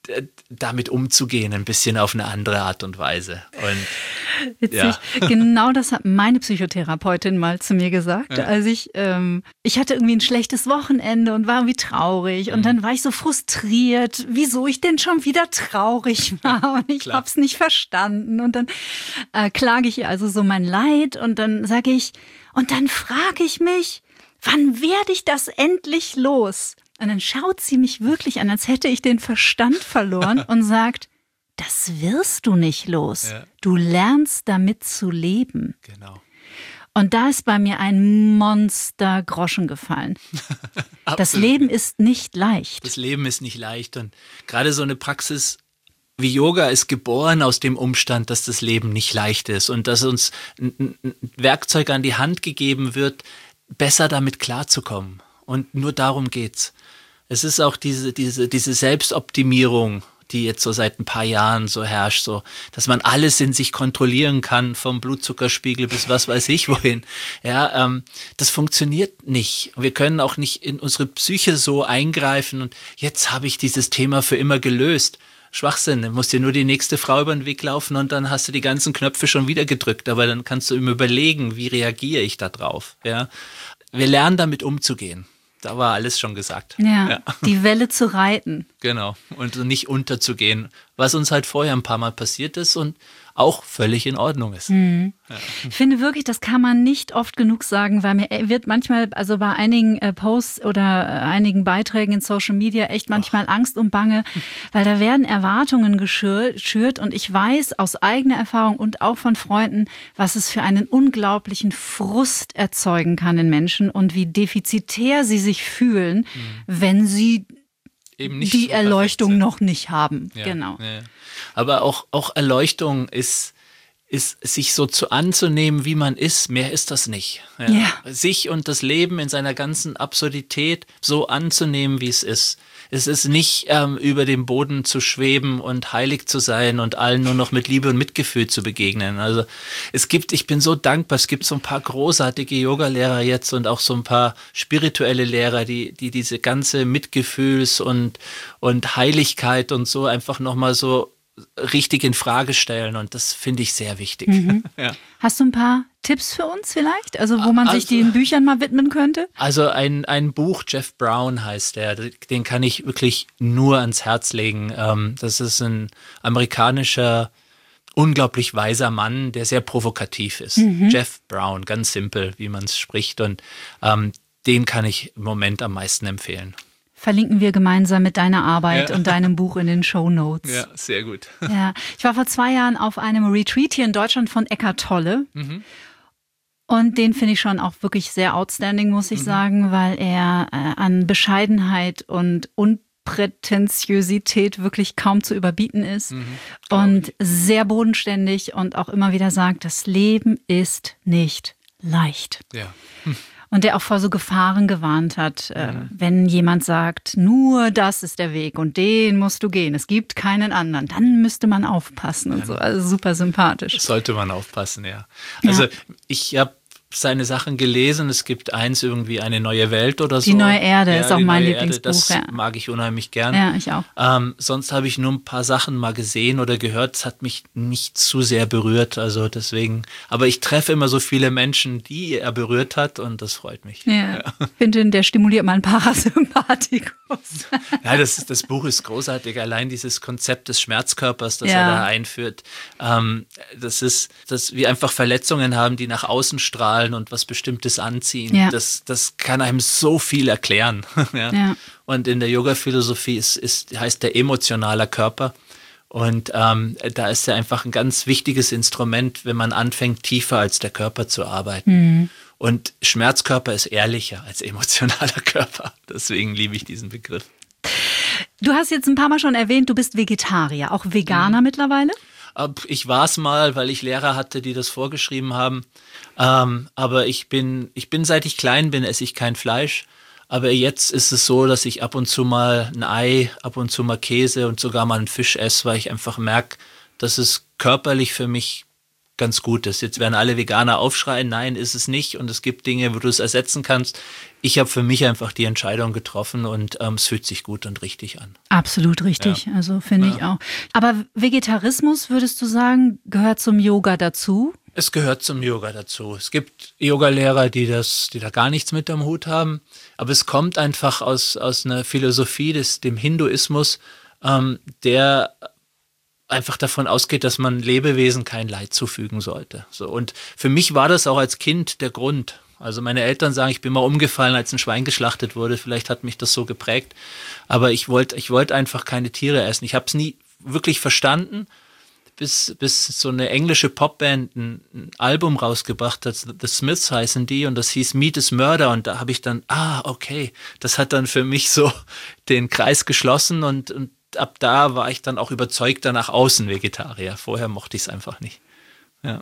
damit umzugehen, ein bisschen auf eine andere Art und Weise. Und,
Witzig.
Ja.
Genau das hat meine Psychotherapeutin mal zu mir gesagt. Ja. Als ich, ähm, ich hatte irgendwie ein schlechtes Wochenende und war irgendwie traurig. Und mhm. dann war ich so frustriert, wieso ich denn schon wieder traurig war. Und ich habe es nicht verstanden. Und dann äh, klage ich ihr also so mein Leid. Und dann sage ich, und dann frage ich mich, wann werde ich das endlich los? Und dann schaut sie mich wirklich an, als hätte ich den Verstand verloren und sagt, das wirst du nicht los. Ja. Du lernst damit zu leben.
Genau.
Und da ist bei mir ein Monster-Groschen gefallen. Das Leben ist nicht leicht.
Das Leben ist nicht leicht. Und gerade so eine Praxis wie Yoga ist geboren aus dem Umstand, dass das Leben nicht leicht ist und dass uns ein, ein Werkzeug an die Hand gegeben wird, besser damit klarzukommen. Und nur darum geht's. Es ist auch diese, diese, diese Selbstoptimierung, die jetzt so seit ein paar Jahren so herrscht, so, dass man alles in sich kontrollieren kann, vom Blutzuckerspiegel bis was weiß ich wohin. Ja, ähm, das funktioniert nicht. Wir können auch nicht in unsere Psyche so eingreifen und jetzt habe ich dieses Thema für immer gelöst. Schwachsinn, du musst dir nur die nächste Frau über den Weg laufen und dann hast du die ganzen Knöpfe schon wieder gedrückt, aber dann kannst du immer überlegen, wie reagiere ich da drauf. Ja? Wir lernen damit umzugehen. Da war alles schon gesagt.
Ja, ja, die Welle zu reiten.
Genau, und nicht unterzugehen, was uns halt vorher ein paar Mal passiert ist und auch völlig in Ordnung ist.
Mhm.
Ja.
Ich finde wirklich, das kann man nicht oft genug sagen, weil mir wird manchmal, also bei einigen äh, Posts oder äh, einigen Beiträgen in Social Media echt manchmal oh. Angst und Bange, weil da werden Erwartungen geschürt und ich weiß aus eigener Erfahrung und auch von Freunden, was es für einen unglaublichen Frust erzeugen kann in Menschen und wie defizitär sie sich fühlen, mhm. wenn sie
Eben nicht
die
so
Erleuchtung noch nicht haben.
Ja,
genau.
Ja. Aber auch, auch Erleuchtung ist, ist, sich so zu anzunehmen, wie man ist. Mehr ist das nicht. Ja.
Ja.
Sich und das Leben in seiner ganzen Absurdität so anzunehmen, wie es ist. Es ist nicht ähm, über dem Boden zu schweben und heilig zu sein und allen nur noch mit Liebe und Mitgefühl zu begegnen. Also es gibt, ich bin so dankbar, es gibt so ein paar großartige Yoga-Lehrer jetzt und auch so ein paar spirituelle Lehrer, die, die diese ganze Mitgefühls- und, und Heiligkeit und so einfach nochmal so richtig in Frage stellen und das finde ich sehr wichtig.
Mhm.
Ja.
Hast du ein paar Tipps für uns vielleicht? Also wo man
also,
sich den Büchern mal widmen könnte?
Also ein, ein Buch, Jeff Brown heißt der, den kann ich wirklich nur ans Herz legen. Das ist ein amerikanischer, unglaublich weiser Mann, der sehr provokativ ist. Mhm. Jeff Brown, ganz simpel, wie man es spricht und ähm, den kann ich im Moment am meisten empfehlen.
verlinken wir gemeinsam mit deiner Arbeit
ja.
und deinem Buch in den Shownotes.
Ja, sehr gut.
Ja, ich war vor zwei Jahren auf einem Retreat hier in Deutschland von Eckhart Tolle. Mhm. Und den finde ich schon auch wirklich sehr outstanding, muss ich mhm. sagen, weil er äh, an Bescheidenheit und Unprätentiosität wirklich kaum zu überbieten ist. Mhm, und ich. sehr bodenständig und auch immer wieder sagt, das Leben ist nicht leicht.
Ja. Hm.
Und der auch vor so Gefahren gewarnt hat, äh, mhm. wenn jemand sagt, nur das ist der Weg und den musst du gehen, es gibt keinen anderen, dann müsste man aufpassen und ja. so. Also super sympathisch.
Sollte man aufpassen, ja. Also ja. ich habe seine Sachen gelesen. Es gibt eins irgendwie eine neue Welt oder so.
Die neue Erde ja, ist auch mein Lieblingsbuch.
Das
ja.
mag ich unheimlich gern.
Ja, ich auch.
Ähm, sonst habe ich nur ein paar Sachen mal gesehen oder gehört. Es hat mich nicht zu sehr berührt. Also deswegen. Aber ich treffe immer so viele Menschen, die er berührt hat und das freut mich.
Ja. ja. Ich finde, der stimuliert meinen Parasympathikus.
Ja, das, das Buch ist großartig. Allein dieses Konzept des Schmerzkörpers, das
ja.
er da einführt. Ähm, das ist, dass wir einfach Verletzungen haben, die nach außen strahlen und was Bestimmtes anziehen. Ja. Das, das kann einem so viel erklären. ja. Ja. Und in der Yoga-Philosophie ist, ist, heißt der emotionaler Körper. Und ähm, da ist er einfach ein ganz wichtiges Instrument, wenn man anfängt, tiefer als der Körper zu arbeiten. Mhm. Und Schmerzkörper ist ehrlicher als emotionaler Körper. Deswegen liebe ich diesen Begriff.
Du hast jetzt ein paar Mal schon erwähnt, du bist Vegetarier, auch Veganer mhm. mittlerweile?
Ich war es mal, weil ich Lehrer hatte, die das vorgeschrieben haben. Ähm, aber ich bin, ich bin, seit ich klein bin, esse ich kein Fleisch. Aber jetzt ist es so, dass ich ab und zu mal ein Ei, ab und zu mal Käse und sogar mal einen Fisch esse, weil ich einfach merke, dass es körperlich für mich ganz gut ist. Jetzt werden alle Veganer aufschreien, nein, ist es nicht. Und es gibt Dinge, wo du es ersetzen kannst. Ich habe für mich einfach die Entscheidung getroffen und ähm, es fühlt sich gut und richtig an.
Absolut richtig, ja. Also finde ja. ich auch. Aber Vegetarismus, würdest du sagen, gehört zum Yoga dazu?
Es gehört zum Yoga dazu. Es gibt Yogalehrer, die das, die da gar nichts mit am Hut haben. Aber es kommt einfach aus, aus einer Philosophie des, dem Hinduismus, ähm, der einfach davon ausgeht, dass man Lebewesen kein Leid zufügen sollte. So, und für mich war das auch als Kind der Grund. Also meine Eltern sagen, ich bin mal umgefallen, als ein Schwein geschlachtet wurde. Vielleicht hat mich das so geprägt. Aber ich wollte ich wollte einfach keine Tiere essen. Ich habe es nie wirklich verstanden, bis, bis so eine englische Popband ein, ein Album rausgebracht hat. The Smiths heißen die und das hieß Meat is Murder. Und da habe ich dann, ah, okay, das hat dann für mich so den Kreis geschlossen und, und ab da war ich dann auch überzeugter nach außen Vegetarier. Vorher mochte ich es einfach nicht. Ja.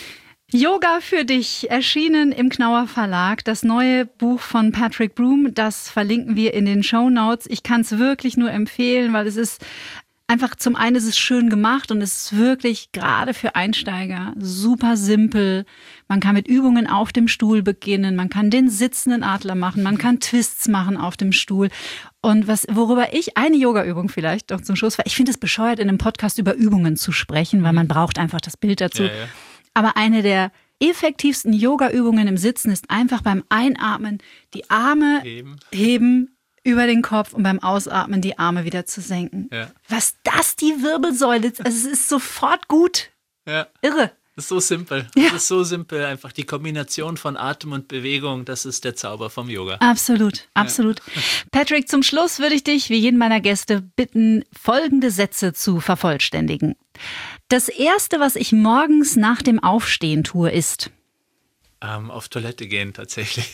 Yoga für dich, erschienen im Knauer Verlag. Das neue Buch von Patrick Broom, das verlinken wir in den Shownotes. Ich kann es wirklich nur empfehlen, weil es ist einfach, zum einen ist es schön gemacht und es ist wirklich gerade für Einsteiger super simpel. Man kann mit Übungen auf dem Stuhl beginnen, man kann den sitzenden Adler machen, man kann Twists machen auf dem Stuhl. Und was, worüber ich, eine Yoga-Übung vielleicht noch zum Schluss war, ich finde es bescheuert, in einem Podcast über Übungen zu sprechen, weil man braucht einfach das Bild dazu. Ja, ja. Aber eine der effektivsten Yoga-Übungen im Sitzen ist einfach beim Einatmen die Arme heben, heben über den Kopf und beim Ausatmen die Arme wieder zu senken. Ja. Was das die Wirbelsäule, also es ist sofort gut.
Ja.
Irre.
Das ist so simpel. Ja. Das ist so simpel. Einfach die Kombination von Atem und Bewegung, das ist der Zauber vom Yoga.
Absolut, absolut. Ja. Patrick, zum Schluss würde ich dich, wie jeden meiner Gäste, bitten, folgende Sätze zu vervollständigen. Das Erste, was ich morgens nach dem Aufstehen tue, ist?
Ähm, auf Toilette gehen, tatsächlich.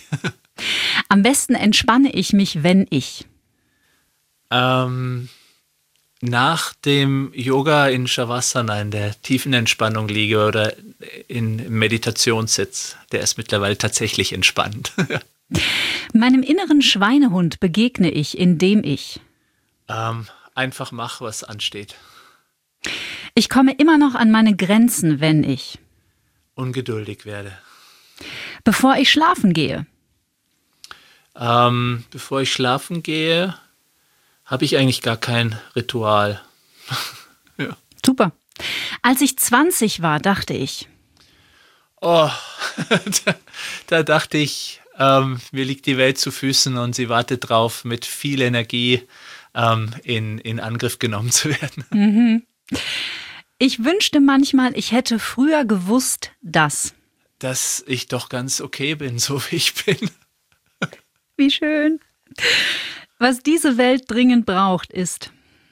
Am besten entspanne ich mich, wenn ich?
Ähm... Nach dem Yoga in Shavasana, in der tiefen Entspannung liege oder in Meditationssitz, der ist mittlerweile tatsächlich entspannt.
Meinem inneren Schweinehund begegne ich, indem ich
ähm, einfach mach, was ansteht.
Ich komme immer noch an meine Grenzen, wenn ich
ungeduldig werde.
Bevor ich schlafen gehe.
Ähm, bevor ich schlafen gehe, habe ich eigentlich gar kein Ritual. Ja.
Super. Als ich zwanzig war, dachte ich.
Oh, da, da dachte ich, ähm, mir liegt die Welt zu Füßen und sie wartet drauf, mit viel Energie ähm, in, in Angriff genommen zu werden.
Mhm. Ich wünschte manchmal, ich hätte früher gewusst, dass.
Dass ich doch ganz okay bin, so wie ich bin.
Wie schön. Was diese Welt dringend braucht, ist?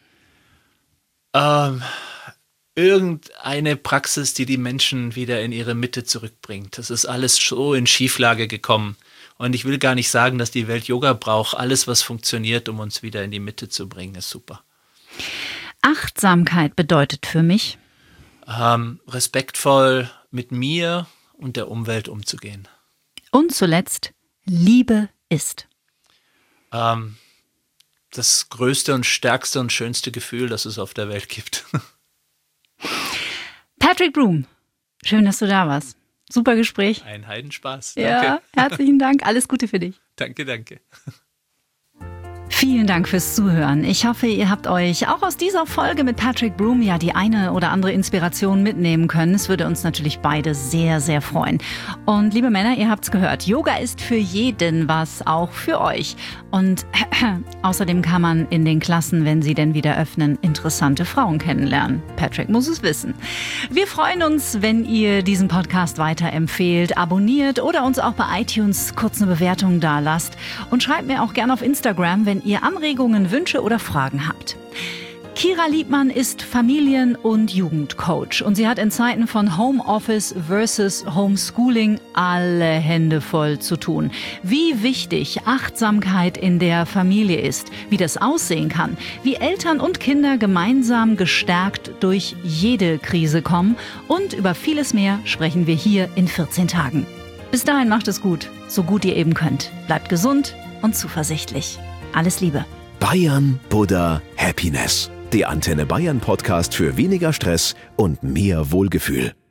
Ähm, irgendeine Praxis, die die Menschen wieder in ihre Mitte zurückbringt. Das ist alles so in Schieflage gekommen. Und ich will gar nicht sagen, dass die Welt Yoga braucht. Alles, was funktioniert, um uns wieder in die Mitte zu bringen, ist super.
Achtsamkeit bedeutet für mich?
Ähm, respektvoll mit mir und der Umwelt umzugehen.
Und zuletzt, Liebe ist?
Ähm, das größte und stärkste und schönste Gefühl, das es auf der Welt gibt.
Patrick Broom, schön, dass du da warst. Super Gespräch.
Ein Heidenspaß.
Ja,
Danke.
herzlichen Dank. Alles Gute für dich.
Danke, danke.
Vielen Dank fürs Zuhören. Ich hoffe, ihr habt euch auch aus dieser Folge mit Patrick Broom ja die eine oder andere Inspiration mitnehmen können. Es würde uns natürlich beide sehr, sehr freuen. Und liebe Männer, ihr habt's gehört, Yoga ist für jeden was, auch für euch. Und äh, außerdem kann man in den Klassen, wenn sie denn wieder öffnen, interessante Frauen kennenlernen. Patrick muss es wissen. Wir freuen uns, wenn ihr diesen Podcast weiterempfehlt, abonniert oder uns auch bei iTunes kurz eine Bewertung dalasst. Und schreibt mir auch gerne auf Instagram, wenn ihr Anregungen, Wünsche oder Fragen habt. Kira Liebmann ist Familien- und Jugendcoach und sie hat in Zeiten von Homeoffice versus Homeschooling alle Hände voll zu tun. Wie wichtig Achtsamkeit in der Familie ist, wie das aussehen kann, wie Eltern und Kinder gemeinsam gestärkt durch jede Krise kommen und über vieles mehr sprechen wir hier in vierzehn Tagen. Bis dahin macht es gut, so gut ihr eben könnt. Bleibt gesund und zuversichtlich. Alles Liebe.
Bayern Buddha Happiness. Der Antenne Bayern Podcast für weniger Stress und mehr Wohlgefühl.